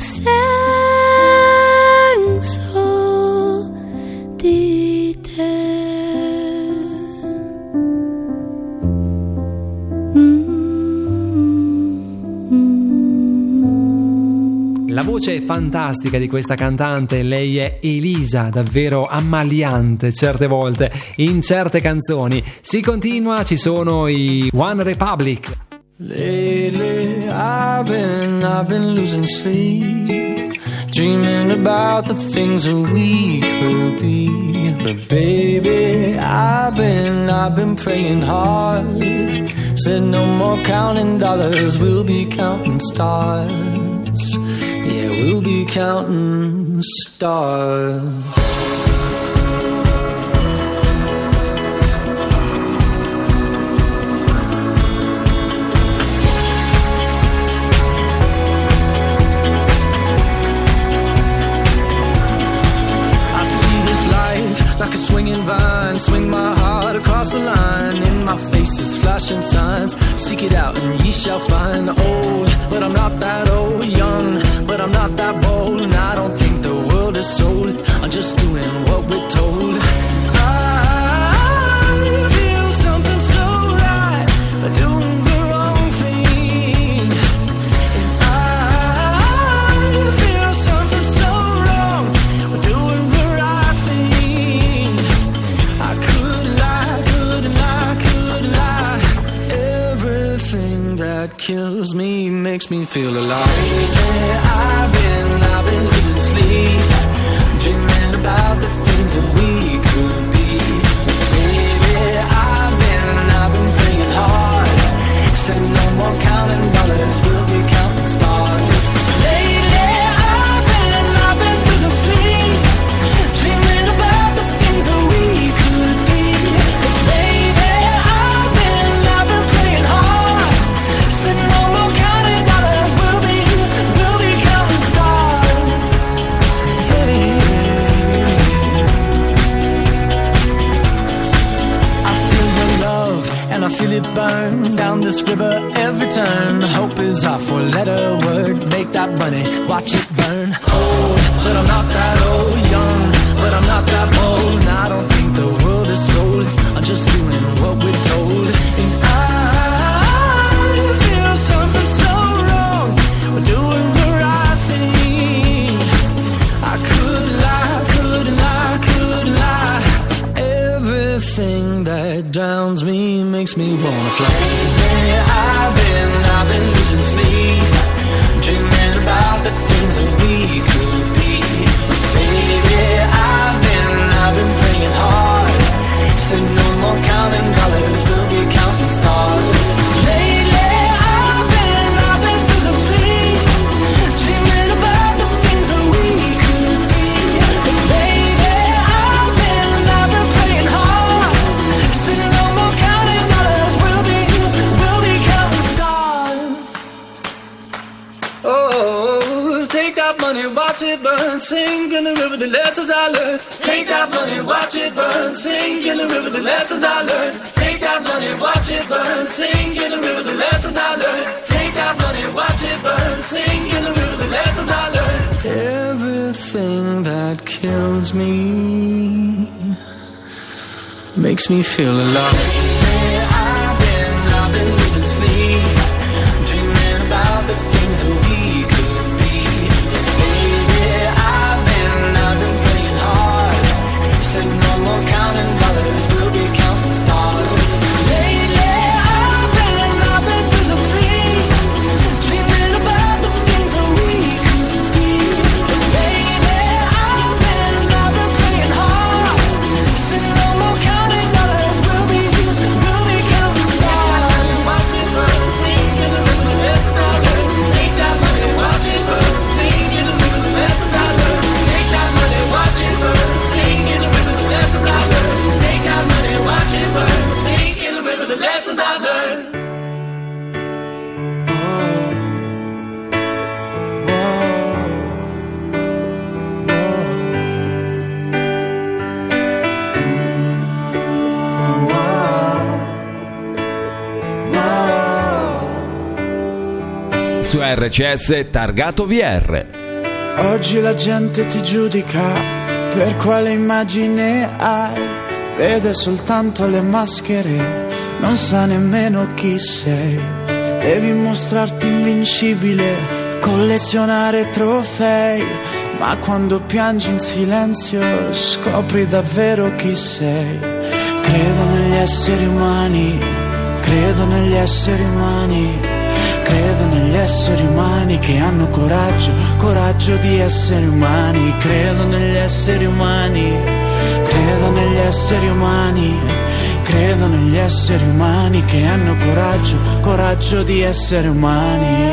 senso di te. La voce fantastica di questa cantante, lei è Elisa, davvero ammaliante certe volte in certe canzoni. Si continua, ci sono i One Republic. Lately I've been losing sleep, dreaming about the things that we could be. But baby, I've been praying hard. Said no more counting dollars, we'll be counting stars. Yeah, we'll be counting stars. Like a swinging vine, swing my heart across the line. In my face is flashing signs. Seek it out and ye shall find. Old, but I'm not that old. Young, but I'm not that bold. And I don't think the world is sold. I'm just doing what we're told. I feel something so right, doing the wrong thing. And I feel something so wrong, doing the right thing. I could lie. Everything that kills me makes me feel alive. I've been losing sleep, dreaming about the things that we could be. Baby, I've been praying hard. Said no more counting dollars, we'll be counting stars. Lately, I've been losing sleep, dreaming about the things that we could be. Baby, I've been praying hard. Said no more counting dollars, we'll be counting stars. Hey. I feel your love and I feel it burn down this river every turn. Hope is our four-letter word. Make that money, watch it burn. Old, but I'm not that old. Young, but I'm not that bold. And I don't think the world is sold. I'm just doing what we're told. And I feel something so wrong. We're doing the right thing. I could lie. Everything that drowns me makes me wanna fly. I've been losing sleep, dreaming about the things that we could be. Baby, I've been praying hard. Said no more counting dollars, we'll be counting stars. Lately, I've been losing sleep, dreaming about the things that we could be. Baby, I've been praying hard. Said no more counting dollars, we'll be counting stars. Oh, take that money, watch it burn, sink in the river, the lessons I learned. Take that money, watch it burn, sink in the river, the lessons I learned. Take that money, watch it burn, sink in the river, the lessons I learned. Take that money, watch it burn, sink in the river, the lessons I learned. Everything that kills me makes me feel alive. I've been losing sleep, dreaming about the things that we could be. Baby, I've been praying hard. Said no more counting dollars, we'll be counting stars. Lately, I've been losing sleep, dreaming about the things that we could be. Baby, I've been praying hard. Said no more counting dollars, we'll be counting stars. Watch it burn, sing in the river, the lessons I learned. Take that money, watch it burn, sing in the river, the lessons I learned. Take that money, watch it burn, sing in the river, the lessons I learned. Take that money, watch it burn, sing in the river, the lessons I learned. Su RCS Targato VR. Oggi la gente ti giudica per quale immagine hai, vede soltanto le maschere, non sa nemmeno chi sei. Devi mostrarti invincibile, collezionare trofei, ma quando piangi in silenzio scopri davvero chi sei. Credo negli esseri umani, credo negli esseri umani, credo negli esseri umani che hanno coraggio, coraggio di essere umani. Credo negli esseri umani, credo negli esseri umani, credo negli esseri umani che hanno coraggio, coraggio di essere umani.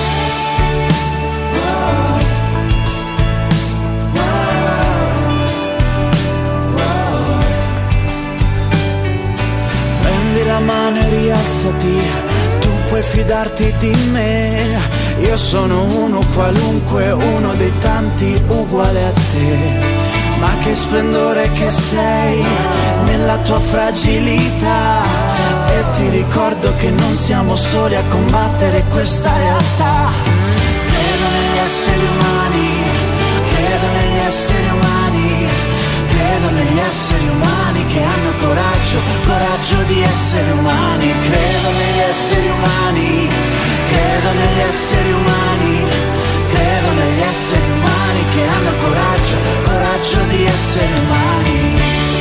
Prendi la mano e rialzati, tu puoi fidarti di me. Io sono uno qualunque, uno dei tanti uguale a te. Ma che splendore che sei nella tua fragilità, e ti ricordo che non siamo soli a combattere questa realtà. Credo negli esseri umani, credo negli esseri umani, credo negli esseri umani che hanno coraggio, coraggio di essere umani. Credo negli esseri umani, credo negli esseri umani, credo negli esseri umani che hanno coraggio, coraggio di essere umani.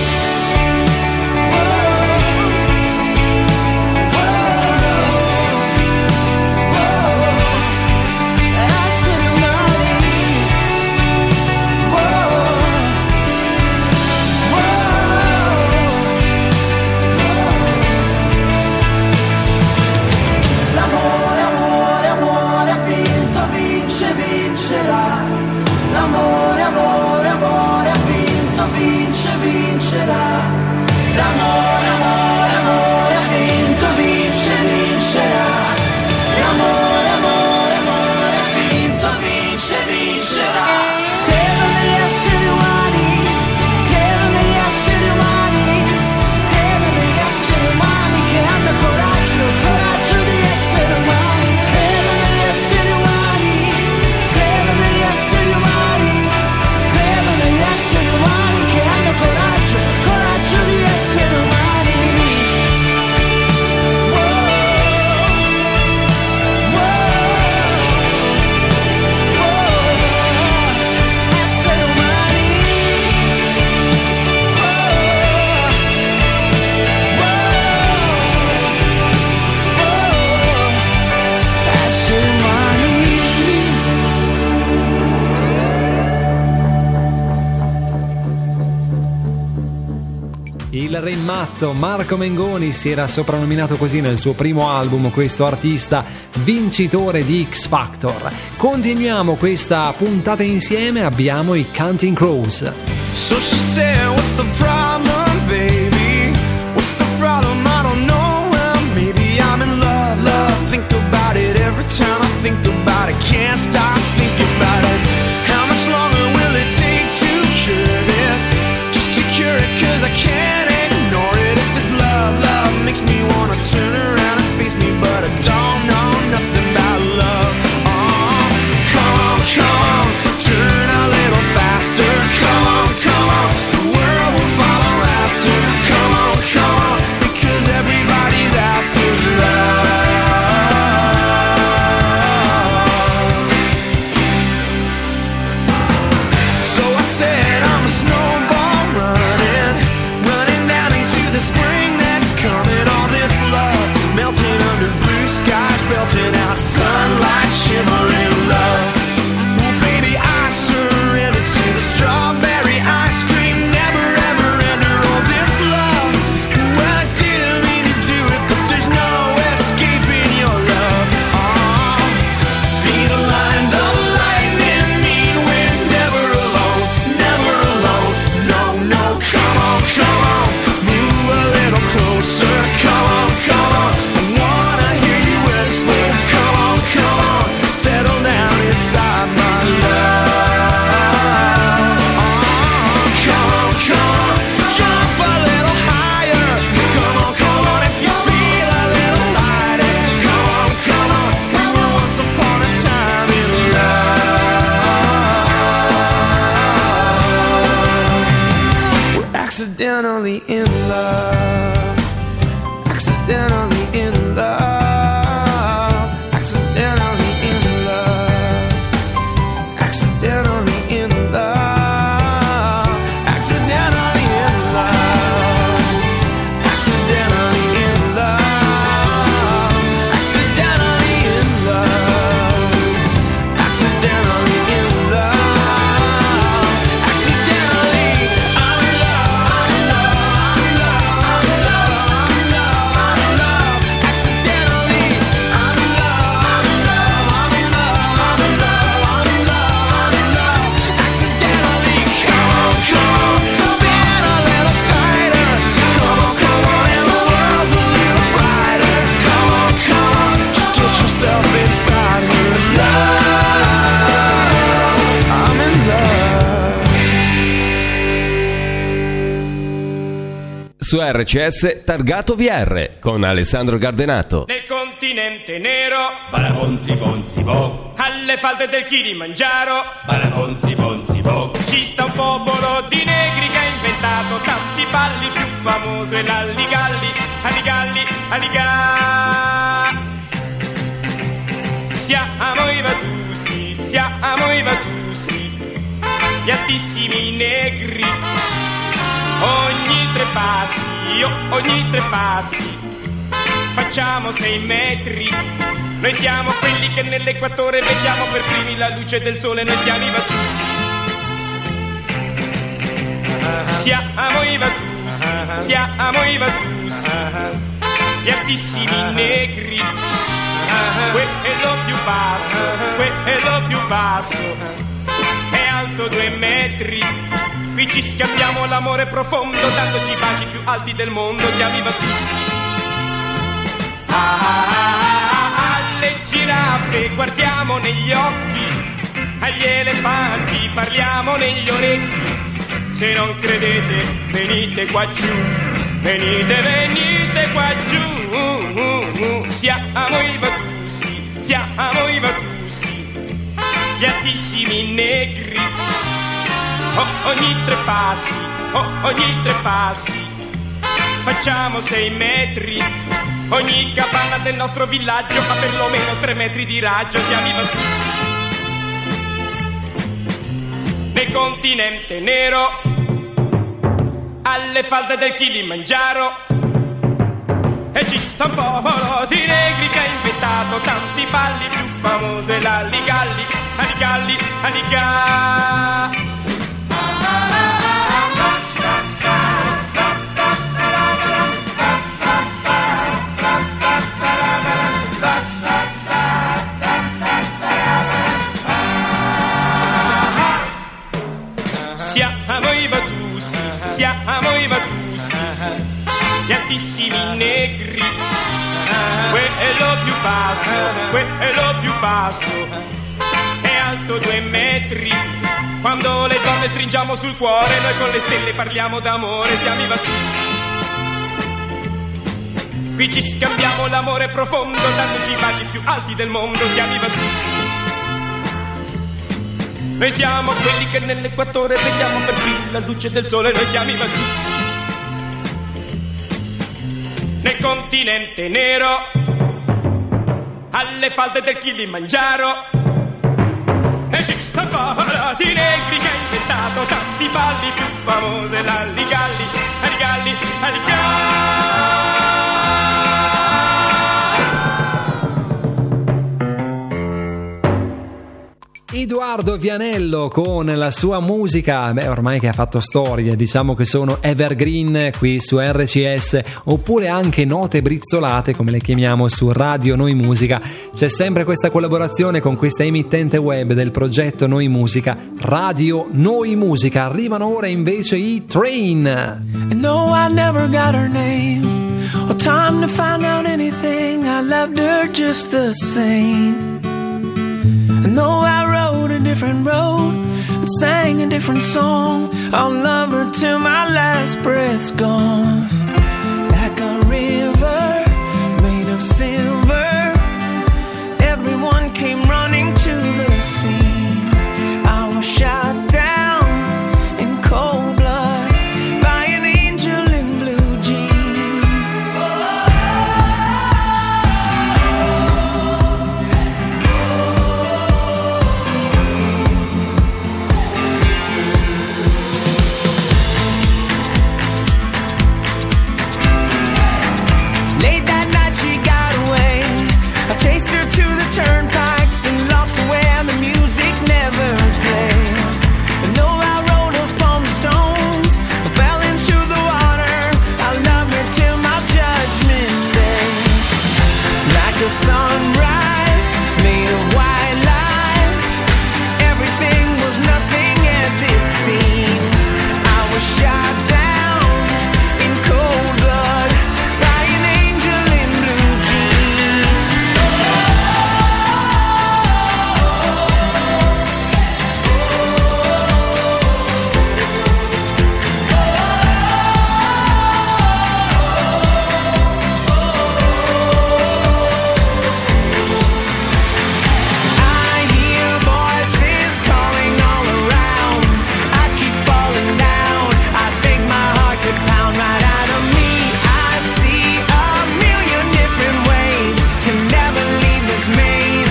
L'amore, amore, amore ha vinto, vince, vincerà. L'amore, amore, amore ha vinto, vince, vincerà. L'amore, amore, amore ha vinto, vince, vincerà. L'amore, amore, amore ha vinto, vince, vincerà. Credo negli esseri umani, credo negli esseri umani, credo negli esseri umani che hanno coraggio, coraggio di essere umani. Credo negli esseri umani, credo negli esseri umani, credo negli esseri umani che hanno coraggio, coraggio di essere umani. Esseri umani. Esseri umani. Il re matto Marco Mengoni si era soprannominato così nel suo primo album, questo artista vincitore di X Factor. Continuiamo questa puntata insieme, abbiamo i Counting Crows. So she said, what's the problem, baby? What's the problem? I don't know. Well, maybe I'm in love, love. Think about it every time I think about it. Can't stop thinking about it. How much longer will it take to cure this? Just to cure it, 'cause I can't ignore it. If it's love, love makes me wanna turn around and face me, but I don't know nothing about love. Oh, come on, turn a little faster. Come on, the world will follow after. su RCS Targato VR con Alessandro Gardenato. Nel continente nero, Balabonzi bonzi bo, alle falde del Kilimangiaro, balabonzi bonzi bo, ci sta un popolo di negri che ha inventato tanti balli, più famoso è l'alligalli, alligalli, alligalli. Siamo i Vatusi, siamo i Vatusi, gli altissimi negri. Ogni tre passi, facciamo 6 metri. Noi siamo quelli che nell'equatore vediamo per primi la luce del sole, noi siamo i Vatusi. Siamo i Vatusi, siamo i Vatusi, gli altissimi negri. Quello più basso, quello più basso, è alto 2 metri. Qui ci scambiamo l'amore profondo, dandoci i baci più alti del mondo, siamo i Vatusi. Alle giraffe guardiamo negli occhi, agli elefanti parliamo negli orecchi. Se non credete, venite qua giù, venite qua giù. Siamo i Vatusi, siamo i Vatusi, gli altissimi negri. Ogni 3 passi, ogni 3 passi, facciamo 6 metri. Ogni capanna del nostro villaggio ha perlomeno 3 metri di raggio, siamo i Vatusi. Nel continente nero, alle falde del Kilimangiaro, e ci sta un popolo di negri che ha inventato tanti balli, più famoso è l'alligalli, alligalli, alligalli. Siamo i Vatusi, siamo i Vatusi, gli altissimi negri. Quello più basso, quello più basso, è alto 2 metri. Quando le donne stringiamo sul cuore, noi con le stelle parliamo d'amore, siamo i Vatusi. Qui ci scambiamo l'amore profondo, dandoci i baci più alti del mondo, siamo i Vatusi. Noi siamo quelli che nell'equatore vediamo per primi la luce del sole, noi siamo i Vatusi. Nel continente nero, alle falde del Kilimangiaro, e ci sta un popolo di negri che ha inventato tanti balli, più famoso è l'alligalli, alligalli, alligalli. Edoardo Vianello con la sua musica, ormai che ha fatto storia, diciamo che sono evergreen qui su RCS, oppure anche note brizzolate come le chiamiamo su Radio Noi Musica. C'è sempre questa collaborazione con questa emittente web del progetto Noi Musica, Radio Noi Musica. Arrivano ora invece i Train. No, I never got her name or time to find out anything. I loved her just the same. No, I rode a different road and sang a different song. I'll love her till my last breath's gone. Like a river made of silver, everyone came running to the scene. I was shot down in cold blood by an angel in blue jeans. Late that night she got away. I chased her to the turnpike and lost her where the music never plays. And no, I rolled up on the stones, I fell into the water. I love her till my judgment day. Like a sunrise made of white lines, everything was nothing as it seems. I was shot down in cold blood by an angel in blue jeans. this maze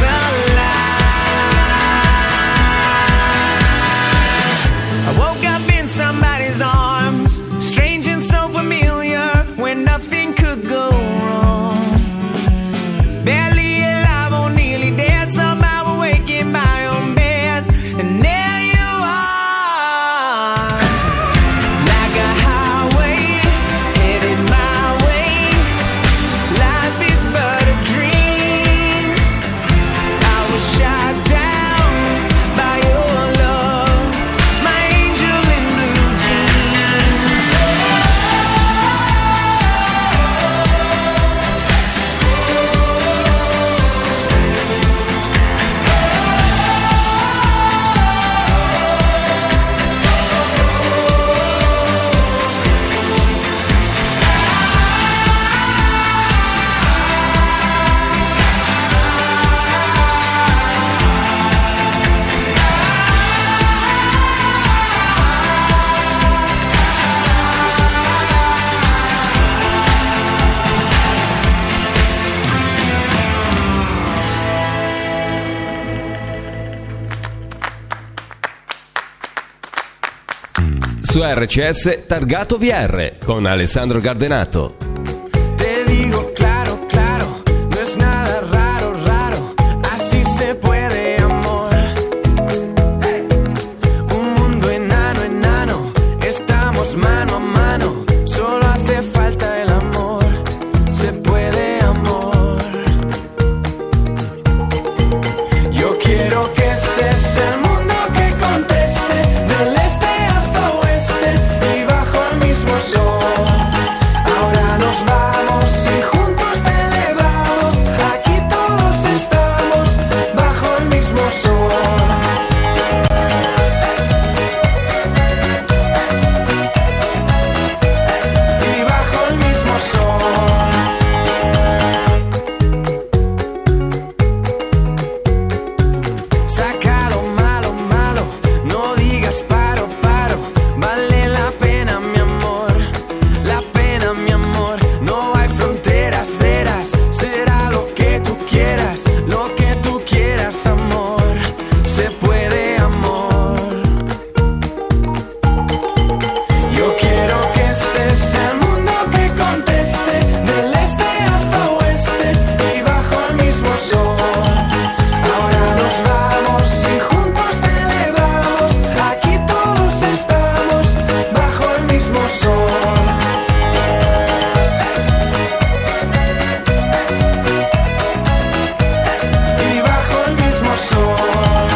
alive. I woke up in somebody's arms, strange and so familiar, where nothing could go wrong. Barely alive or nearly dead, somehow awake in my own bed, and there you are, like a highway headed my way. Life is but a dream. I was shot down by your love, my angel in blue jeans. Su RCS Targato VR con Alessandro Gardenato. Te digo claro, claro, no es nada raro, raro, así se puede, amor. Un mundo enano, enano, estamos mano a mano, solo hace falta el amor, se puede, amor. Yo quiero que este es el mundo que conteste, del este hasta oeste y bajo el mismo sol. Ahora nos vamos y juntos te elevamos, aquí todos estamos bajo el mismo sol. Y bajo el mismo sol. Saca lo malo, malo, no digas paro, paro, vale la pena mi amor, la pena mi amor, no hay fronteras, será lo que tú quieras, amor, se puede, amor. Yo quiero que este sea el mundo que conteste, del este hasta oeste y bajo el mismo sol. Ahora nos vamos y juntos te elevamos, aquí todos estamos bajo el mismo sol. Y bajo el mismo sol.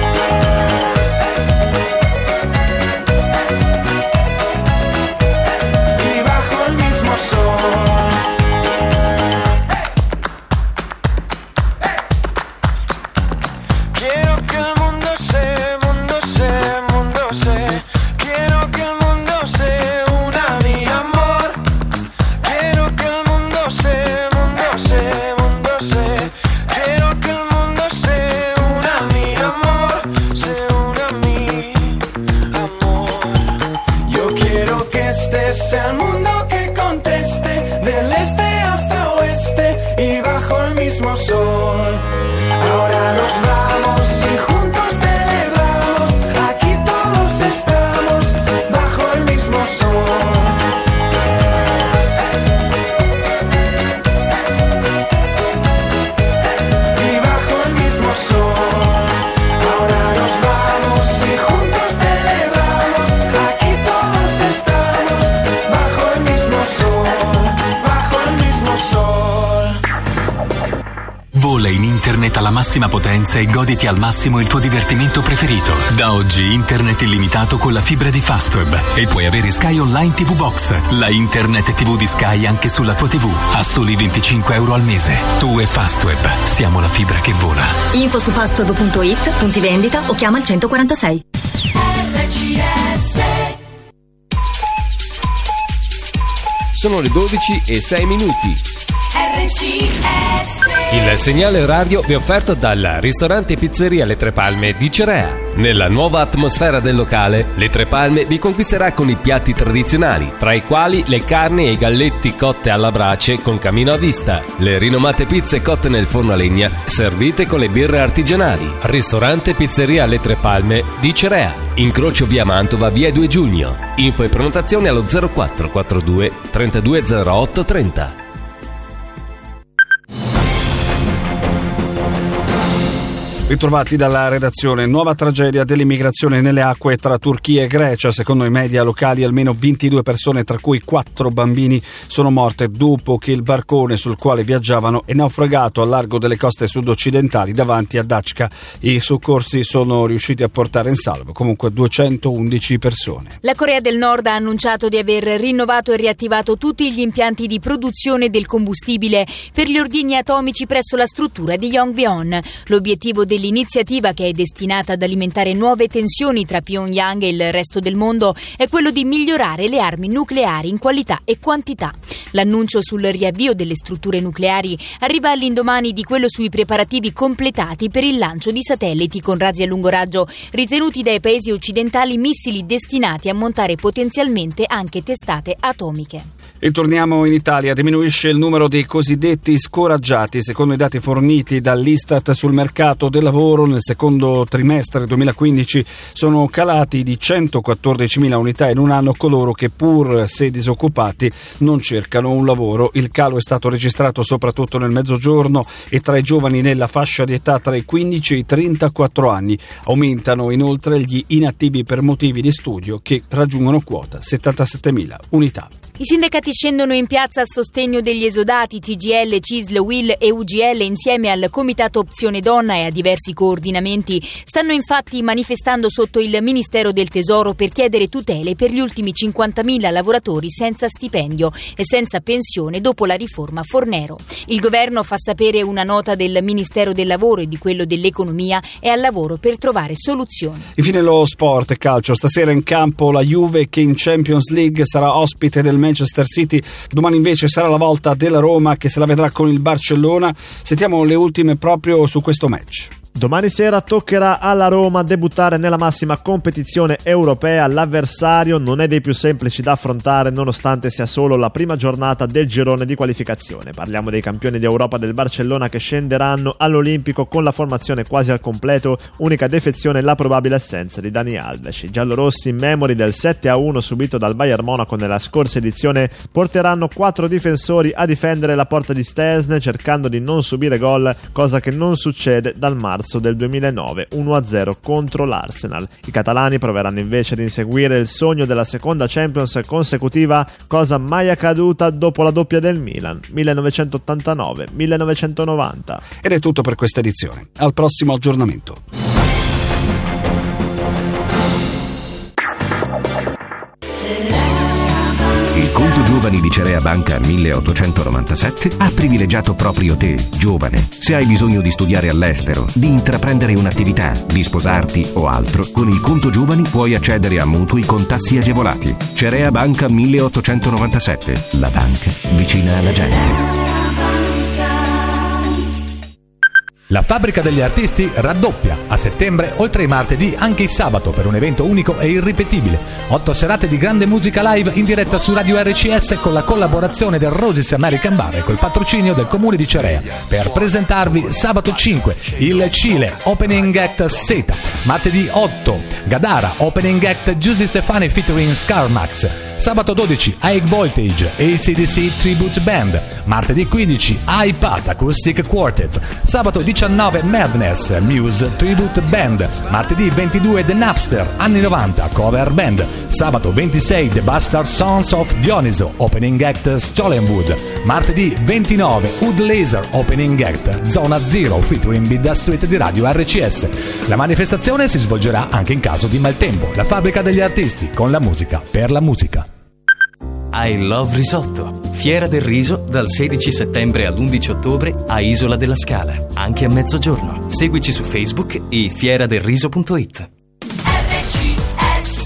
Y bajo el mismo sol. Quiero que el mundo se, mundo se, mundo se. Quiero que el mundo se una, mi amor. Quiero que el mundo se, mundo se, mundo se. Quiero que el mundo se una, mi amor. Se una, mi amor. Yo quiero que este sea el mundo que conteste, del este hasta oeste y bajo el mismo sol. Ahora nos vamos y juntos te elevamos, aquí todos estamos bajo el mismo sol. Y bajo el mismo sol. Ahora nos vamos y juntos te elevamos, aquí todos estamos bajo el mismo sol, bajo el mismo sol. Vola in internet alla massima potenza e goditi al massimo il tuo divertimento preferito. Da oggi internet illimitato con la fibra di Fastweb e puoi avere Sky Online TV Box, la internet TV di Sky anche sulla tua TV, a soli €25 al mese. Tu e Fastweb, siamo la fibra che vola. Info su fastweb.it, punti vendita o chiama il 146. RCS. Sono le 12:06. RCS. Il segnale orario vi è offerto dal ristorante e pizzeria Le Tre Palme di Cerea. Nella nuova atmosfera del locale, Le Tre Palme vi conquisterà con i piatti tradizionali, tra i quali le carni e i galletti cotte alla brace con camino a vista, le rinomate pizze cotte nel forno a legna, servite con le birre artigianali. Ristorante e pizzeria Le Tre Palme di Cerea, incrocio via Mantova, via 2 Giugno. Info e prenotazione allo 0442 3208 30. Ritrovati dalla redazione. Nuova tragedia dell'immigrazione nelle acque tra Turchia e Grecia. Secondo i media locali almeno 22 persone, tra cui 4 bambini, sono morte dopo che il barcone sul quale viaggiavano è naufragato al largo delle coste sud-occidentali davanti a Dačka. I soccorsi sono riusciti a portare in salvo comunque 211 persone. La Corea del Nord ha annunciato di aver rinnovato e riattivato tutti gli impianti di produzione del combustibile per gli ordigni atomici presso la struttura di Yongbyon. L'obiettivo dell'iniziativa, che è destinata ad alimentare nuove tensioni tra Pyongyang e il resto del mondo, è quello di migliorare le armi nucleari in qualità e quantità. L'annuncio sul riavvio delle strutture nucleari arriva all'indomani di quello sui preparativi completati per il lancio di satelliti con razzi a lungo raggio, ritenuti dai paesi occidentali missili destinati a montare potenzialmente anche testate atomiche. E torniamo in Italia. Diminuisce il numero dei cosiddetti scoraggiati. Secondo i dati forniti dall'Istat sul mercato del lavoro, nel secondo trimestre 2015 sono calati di 114.000 unità in un anno coloro che, pur se disoccupati, non cercano un lavoro. Il calo è stato registrato soprattutto nel Mezzogiorno e tra i giovani nella fascia di età tra i 15 e i 34 anni. Aumentano inoltre gli inattivi per motivi di studio, che raggiungono quota 77.000 unità. I sindacati scendono in piazza a sostegno degli esodati. CGIL, CISL, UIL e UGL, insieme al Comitato Opzione Donna e a diversi coordinamenti, stanno infatti manifestando sotto il Ministero del Tesoro per chiedere tutele per gli ultimi 50.000 lavoratori senza stipendio e senza pensione dopo la riforma Fornero. Il governo, fa sapere una nota del Ministero del Lavoro e di quello dell'Economia, è al lavoro per trovare soluzioni. Infine lo sport e calcio. Stasera in campo la Juve, che in Champions League sarà ospite del Manchester City. Domani invece sarà la volta della Roma, che se la vedrà con il Barcellona. Sentiamo le ultime proprio su questo match. Domani sera toccherà alla Roma debuttare nella massima competizione europea. L'avversario non è dei più semplici da affrontare, nonostante sia solo la prima giornata del girone di qualificazione. Parliamo dei campioni d'Europa del Barcellona, che scenderanno all'Olimpico con la formazione quasi al completo, unica defezione la probabile assenza di Dani Alves. I giallorossi, memori del 7-1 subito dal Bayern Monaco nella scorsa edizione, porteranno 4 difensori a difendere la porta di Szczesny, cercando di non subire gol, cosa che non succede dal marzo del 2009, 1-0 contro l'Arsenal. I catalani proveranno invece ad inseguire il sogno della seconda Champions consecutiva, cosa mai accaduta dopo la doppia del Milan 1989-1990. Ed è tutto per questa edizione. Al prossimo aggiornamento. Il conto giovani di Cerea Banca 1897 ha privilegiato proprio te, giovane. Se hai bisogno di studiare all'estero, di intraprendere un'attività, di sposarti o altro, con il conto giovani puoi accedere a mutui con tassi agevolati. Cerea Banca 1897, la banca vicina alla gente. La Fabbrica degli Artisti raddoppia a settembre, oltre ai martedì anche il sabato, per un evento unico e irripetibile. 8 serate di grande musica live in diretta su Radio RCS, con la collaborazione del Roses American Bar e col patrocinio del Comune di Cerea, per presentarvi sabato 5 il Cile Opening Act Seta, martedì 8 Gadara Opening Act Giusy Stefani featuring Scarmax, sabato 12 High Voltage AC/DC Tribute Band, martedì 15 iPad Acoustic Quartet, sabato 19 Madness Muse Tribute Band, martedì 22 The Napster Anni 90 Cover Band, sabato 26 The Bastard Sons of Dioniso Opening Act Stolenwood, martedì 29 Wood Laser Opening Act Zona Zero featuring Bidda Street di Radio RCS. La manifestazione si svolgerà anche in caso di maltempo. La Fabbrica degli Artisti, con la musica per la musica. I Love Risotto. Fiera del riso dal 16 settembre all'11 ottobre a Isola della Scala, anche a mezzogiorno. Seguici su Facebook e fieradelriso.it.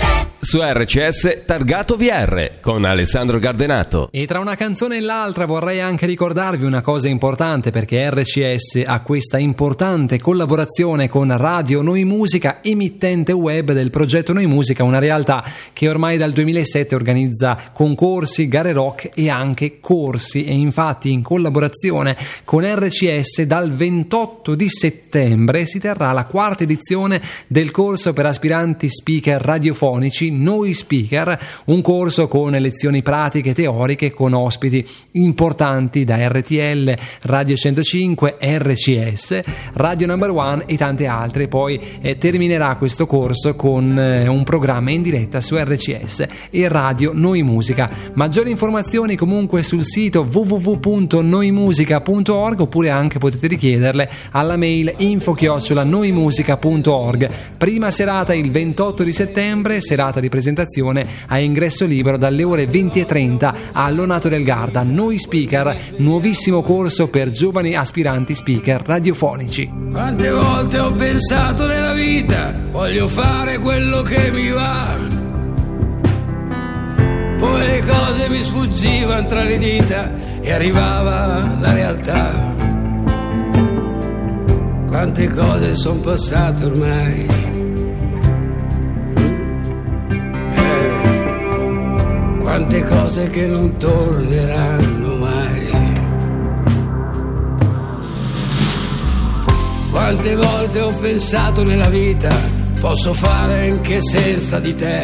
su RCS Targato VR con Alessandro Gardenato. E tra una canzone e l'altra vorrei anche ricordarvi una cosa importante, perché RCS ha questa importante collaborazione con Radio Noi Musica, emittente web del progetto Noi Musica, una realtà che ormai dal 2007 organizza concorsi, gare rock e anche corsi, e infatti in collaborazione con RCS dal 28 di settembre si terrà la 4ª edizione del corso per aspiranti speaker radiofonici Noi Speaker, un corso con lezioni pratiche e teoriche con ospiti importanti da RTL, Radio 105, RCS, Radio Number One e tante altre. Poi terminerà questo corso con un programma in diretta su RCS e Radio Noi Musica. Maggiori informazioni comunque sul sito www.noimusica.org, oppure anche potete richiederle alla mail info@noimusica.org. Prima serata il 28 di settembre, serata di presentazione a ingresso libero dalle ore 20:30 a Lonato del Garda. Noi Speaker, nuovissimo corso per giovani aspiranti speaker radiofonici. Quante volte ho pensato nella vita, voglio fare quello che mi va, poi le cose mi sfuggivano tra le dita e arrivava la realtà. Quante cose sono passate ormai, quante cose che non torneranno mai. Quante volte ho pensato nella vita, posso fare anche senza di te,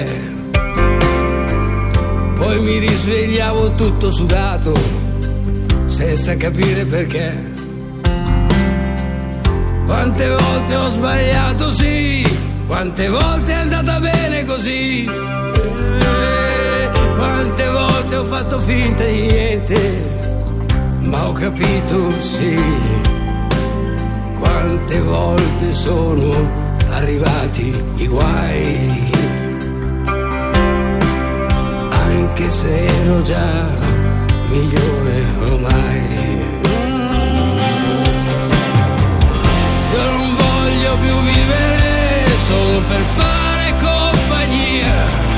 poi mi risvegliavo tutto sudato, senza capire perché. Quante volte ho sbagliato, sì, quante volte è andata bene così, quante volte ho fatto finta di niente, ma ho capito, sì, quante volte sono arrivati i guai, anche se ero già migliore ormai. Io non voglio più vivere solo per fare compagnia,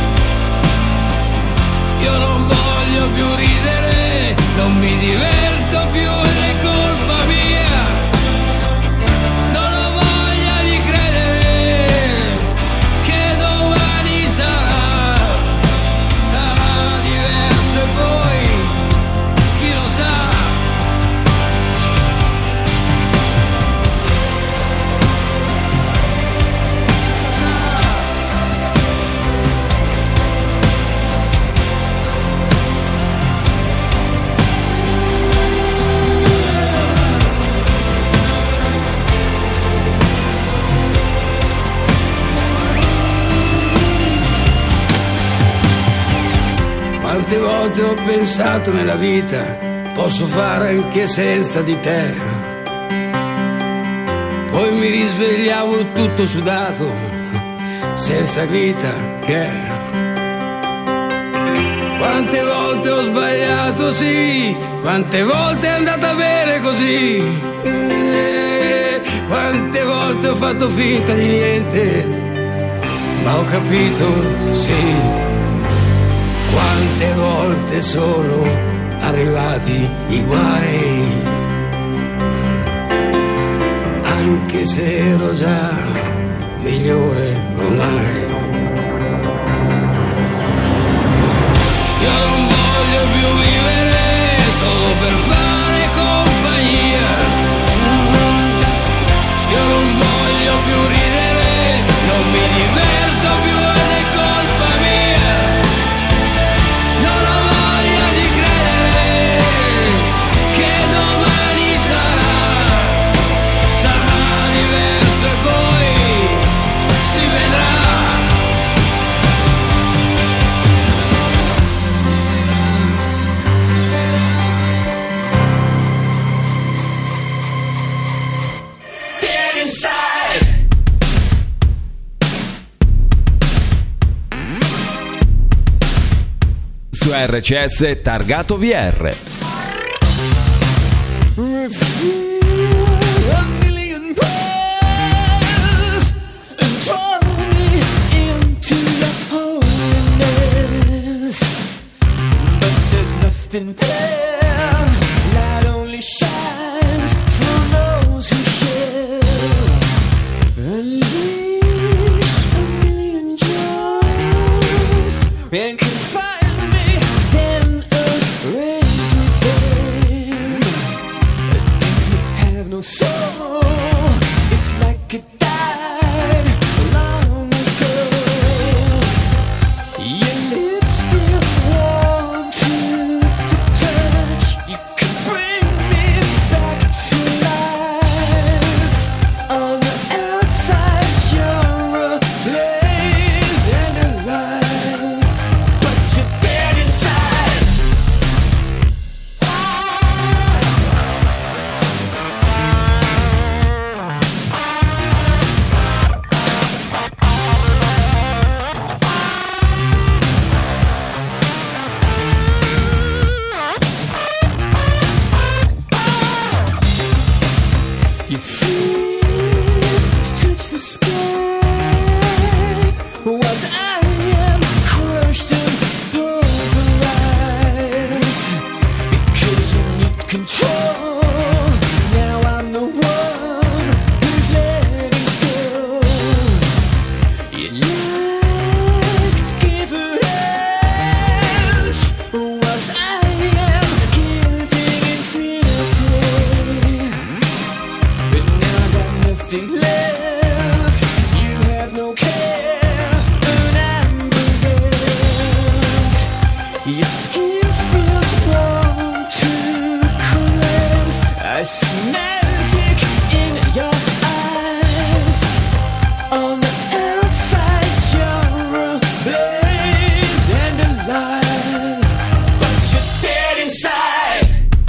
io non voglio più ridere, non mi diverto più ed è colpa mia, non ho voglia di credere che domani sarà diverso e poi chi lo sa. Quante volte ho pensato nella vita, posso fare anche senza di te, poi mi risvegliavo tutto sudato, senza vita che. Quante volte ho sbagliato, sì, quante volte è andata bene così, quante volte ho fatto finta di niente, ma ho capito, sì, quante volte sono arrivati i guai, anche se ero già migliore ormai. Io non voglio più vivere solo per fare compagnia, io non voglio più ridere, non mi diverto più ed è colpa mia, non ho voglia di credere che domani sarà diverso e poi si vedrà. Su RCS Targato VR. nothing left. You have no cares, and I'm bereft. Your skin feels warm to caress. I see magic in your eyes. On the outside you're a blaze and alive, but you're dead inside.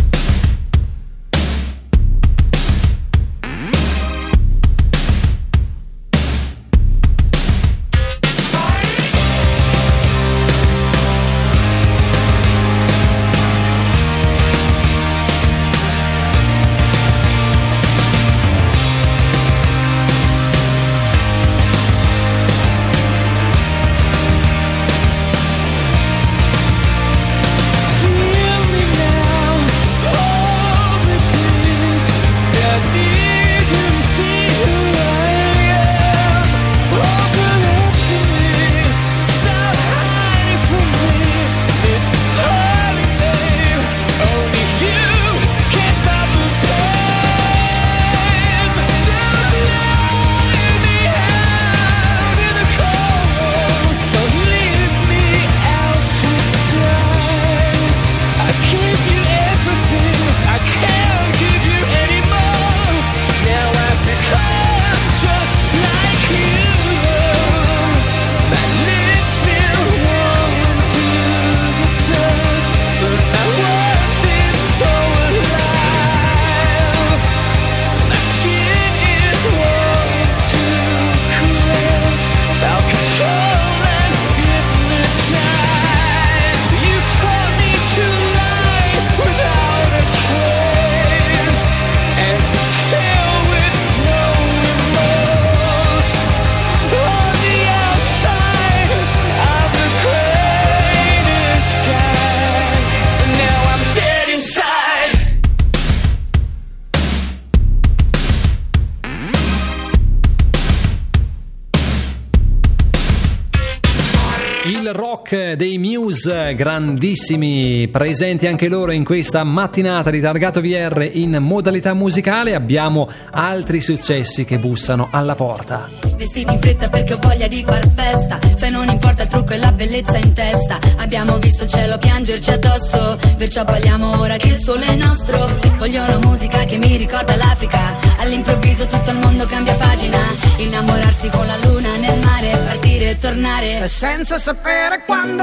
Il rock dei Muse, grandissimi, presenti anche loro in questa mattinata di Targato VR in modalità musicale. Abbiamo altri successi che bussano alla porta. Vestiti in fretta perché ho voglia di far festa. Se non importa il trucco e la bellezza in testa. Abbiamo visto il cielo piangerci addosso, perciò balliamo ora che il sole è nostro. Voglio una musica che mi ricorda l'Africa. All'improvviso tutto il mondo cambia pagina. Innamorarsi con la luna nel mare, partire e tornare senza sapere quando,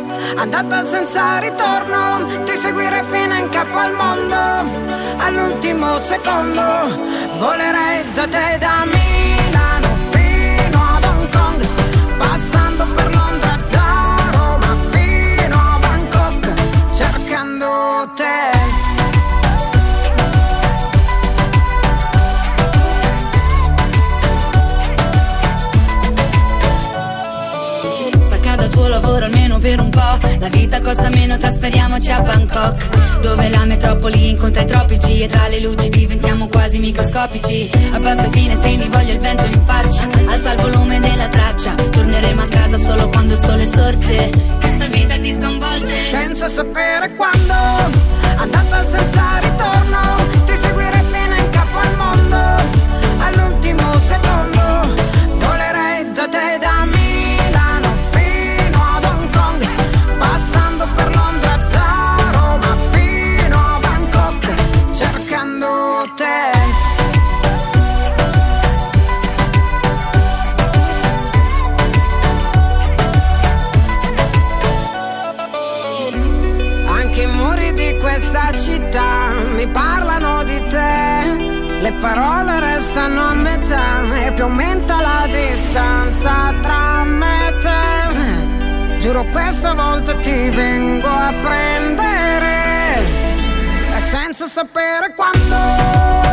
andata senza ritorno, ti seguire fino in capo al mondo. All'ultimo secondo volerei da te, da Milano fino ad Hong Kong, passando per Londra, da Roma fino a Bangkok, cercando te. Dal tuo lavoro almeno per un po', la vita costa meno, trasferiamoci a Bangkok, dove la metropoli incontra i tropici e tra le luci diventiamo quasi microscopici. Abbassa i finestrini, voglio il vento in faccia, alza il volume della traccia, torneremo a casa solo quando il sole sorge, questa vita ti sconvolge. Senza sapere quando, andata senza ritorno, ti seguire fino in capo al mondo. All'ultimo secondo volerei da te, da me. Mi parlano di te, le parole restano a metà e più aumenta la distanza tra me e te. Giuro questa volta ti vengo a prendere e senza sapere quando.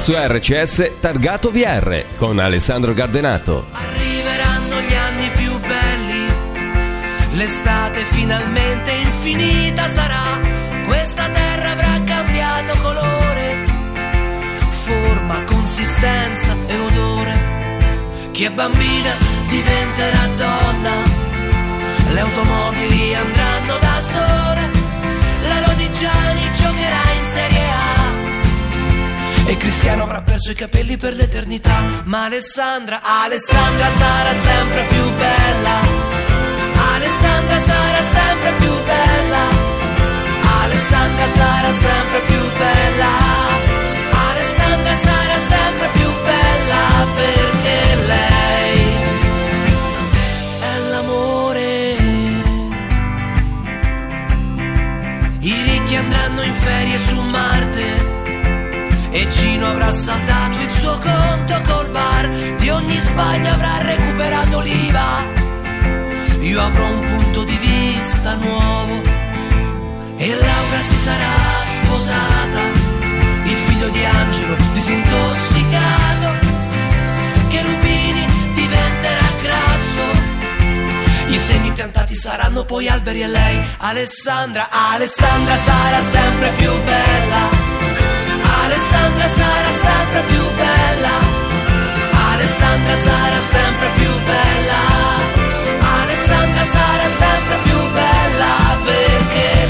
su RCS Targato VR con Alessandro Gardenato. Arriveranno gli anni più belli, l'estate finalmente infinita sarà, questa terra avrà cambiato colore, forma, consistenza e odore. Chi è bambina diventerà donna, le automobili andranno da sole, la Lodigiani giocherà in Serie A e Cristiano avrà perso i capelli per l'eternità. Ma Alessandra sarà sempre più bella, Alessandra sarà sempre più bella, Alessandra sarà sempre più bella, Alessandra sarà sempre più bella, perché lei è l'amore. I ricchi andranno in ferie su Marte e Gino avrà saldato il suo conto col bar, di ogni sbaglio avrà recuperato l'IVA. Io avrò un punto di vista nuovo e Laura si sarà sposata, il figlio di Angelo disintossicato, Cherubini diventerà grasso, i semi piantati saranno poi alberi e lei, Alessandra sarà sempre più bella, Alessandra sarà sempre più bella, Alessandra sarà sempre più bella, Alessandra sarà sempre più bella, perché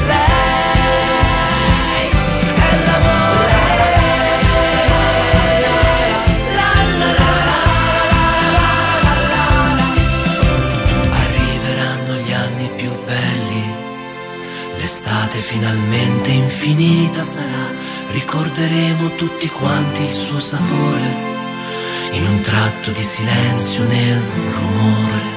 lei è l'amore. Arriveranno gli anni più belli, l'estate finalmente infinita sarà, ricorderemo tutti quanti il suo sapore, in un tratto di silenzio nel rumore.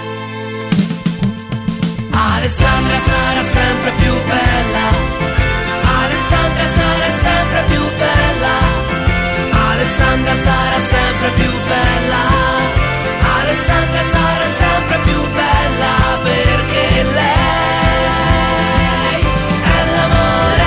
Alessandra sarà sempre più bella, Alessandra sarà sempre più bella, Alessandra sarà sempre più bella, Alessandra sarà sempre più bella, perché lei è l'amore.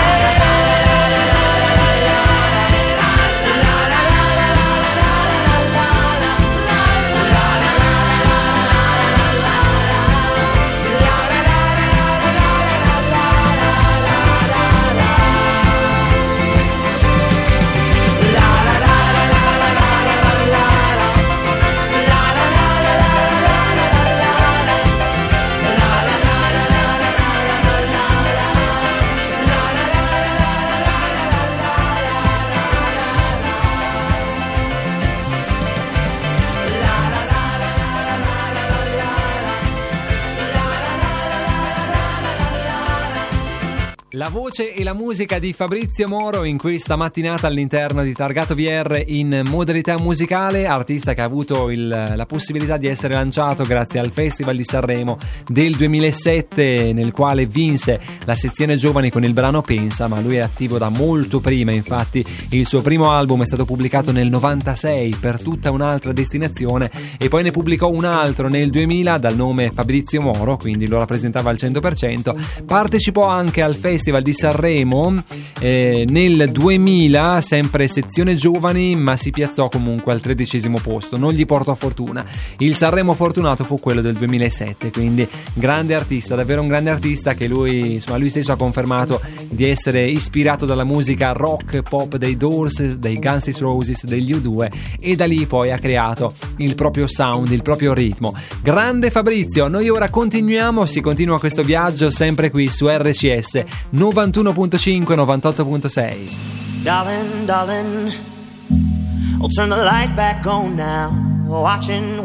La voce e la musica di Fabrizio Moro in questa mattinata all'interno di Targato VR in modalità musicale, artista che ha avuto la possibilità di essere lanciato grazie al Festival di Sanremo del 2007, nel quale vinse la sezione giovani con il brano Pensa, ma lui è attivo da molto prima. Infatti il suo primo album è stato pubblicato nel 96 per tutta un'altra destinazione e poi ne pubblicò un altro nel 2000 dal nome Fabrizio Moro, quindi lo rappresentava al 100%. Partecipò anche al Festival di Sanremo nel 2000, sempre sezione giovani, ma si piazzò comunque al 13° posto, non gli portò fortuna. Il Sanremo fortunato fu quello del 2007, quindi grande artista, davvero un grande artista che lui stesso ha confermato di essere ispirato dalla musica rock pop dei Doors, dei Guns N' Roses, degli U2, e da lì poi ha creato il proprio sound, il proprio ritmo. Grande Fabrizio. Noi ora si continua questo viaggio sempre qui su RCS 91.5, 98.6. Darling, I'll turn the lights back on now. Watching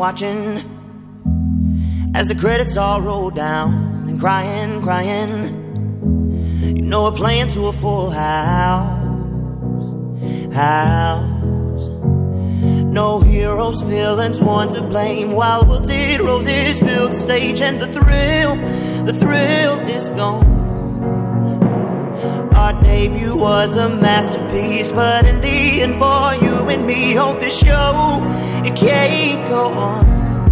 as the credits all roll down and crying. You know we're playing to a full house. No heroes, villains, one to blame. While wilted roses fill the stage and the thrill is gone. Our debut was a masterpiece, but in the end for you and me on this show, it can't go on.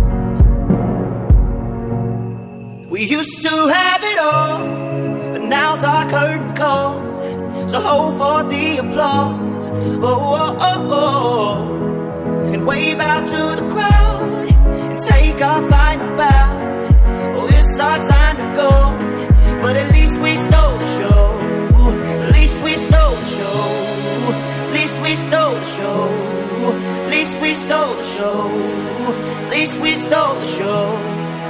We used to have it all, but now's our curtain call. So hold for the applause. Oh, oh, oh, oh. bow to the crowd and take our final bow. Oh, it's our time to go, but at least we stole the show. At least we stole the show. At least we stole the show. At least we stole the show. At least we stole the show.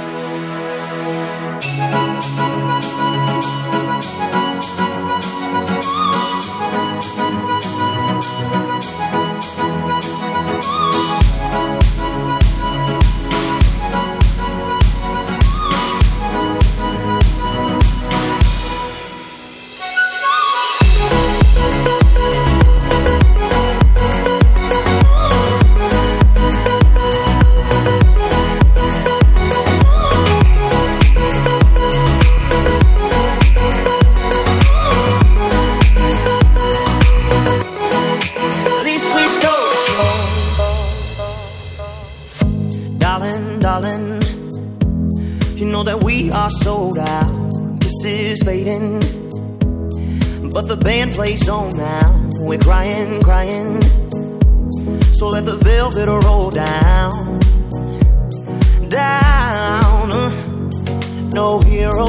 Darling, you know that we are sold out. This is fading, but the band plays on now. We're crying, crying, so let the velvet roll down, down. No hero.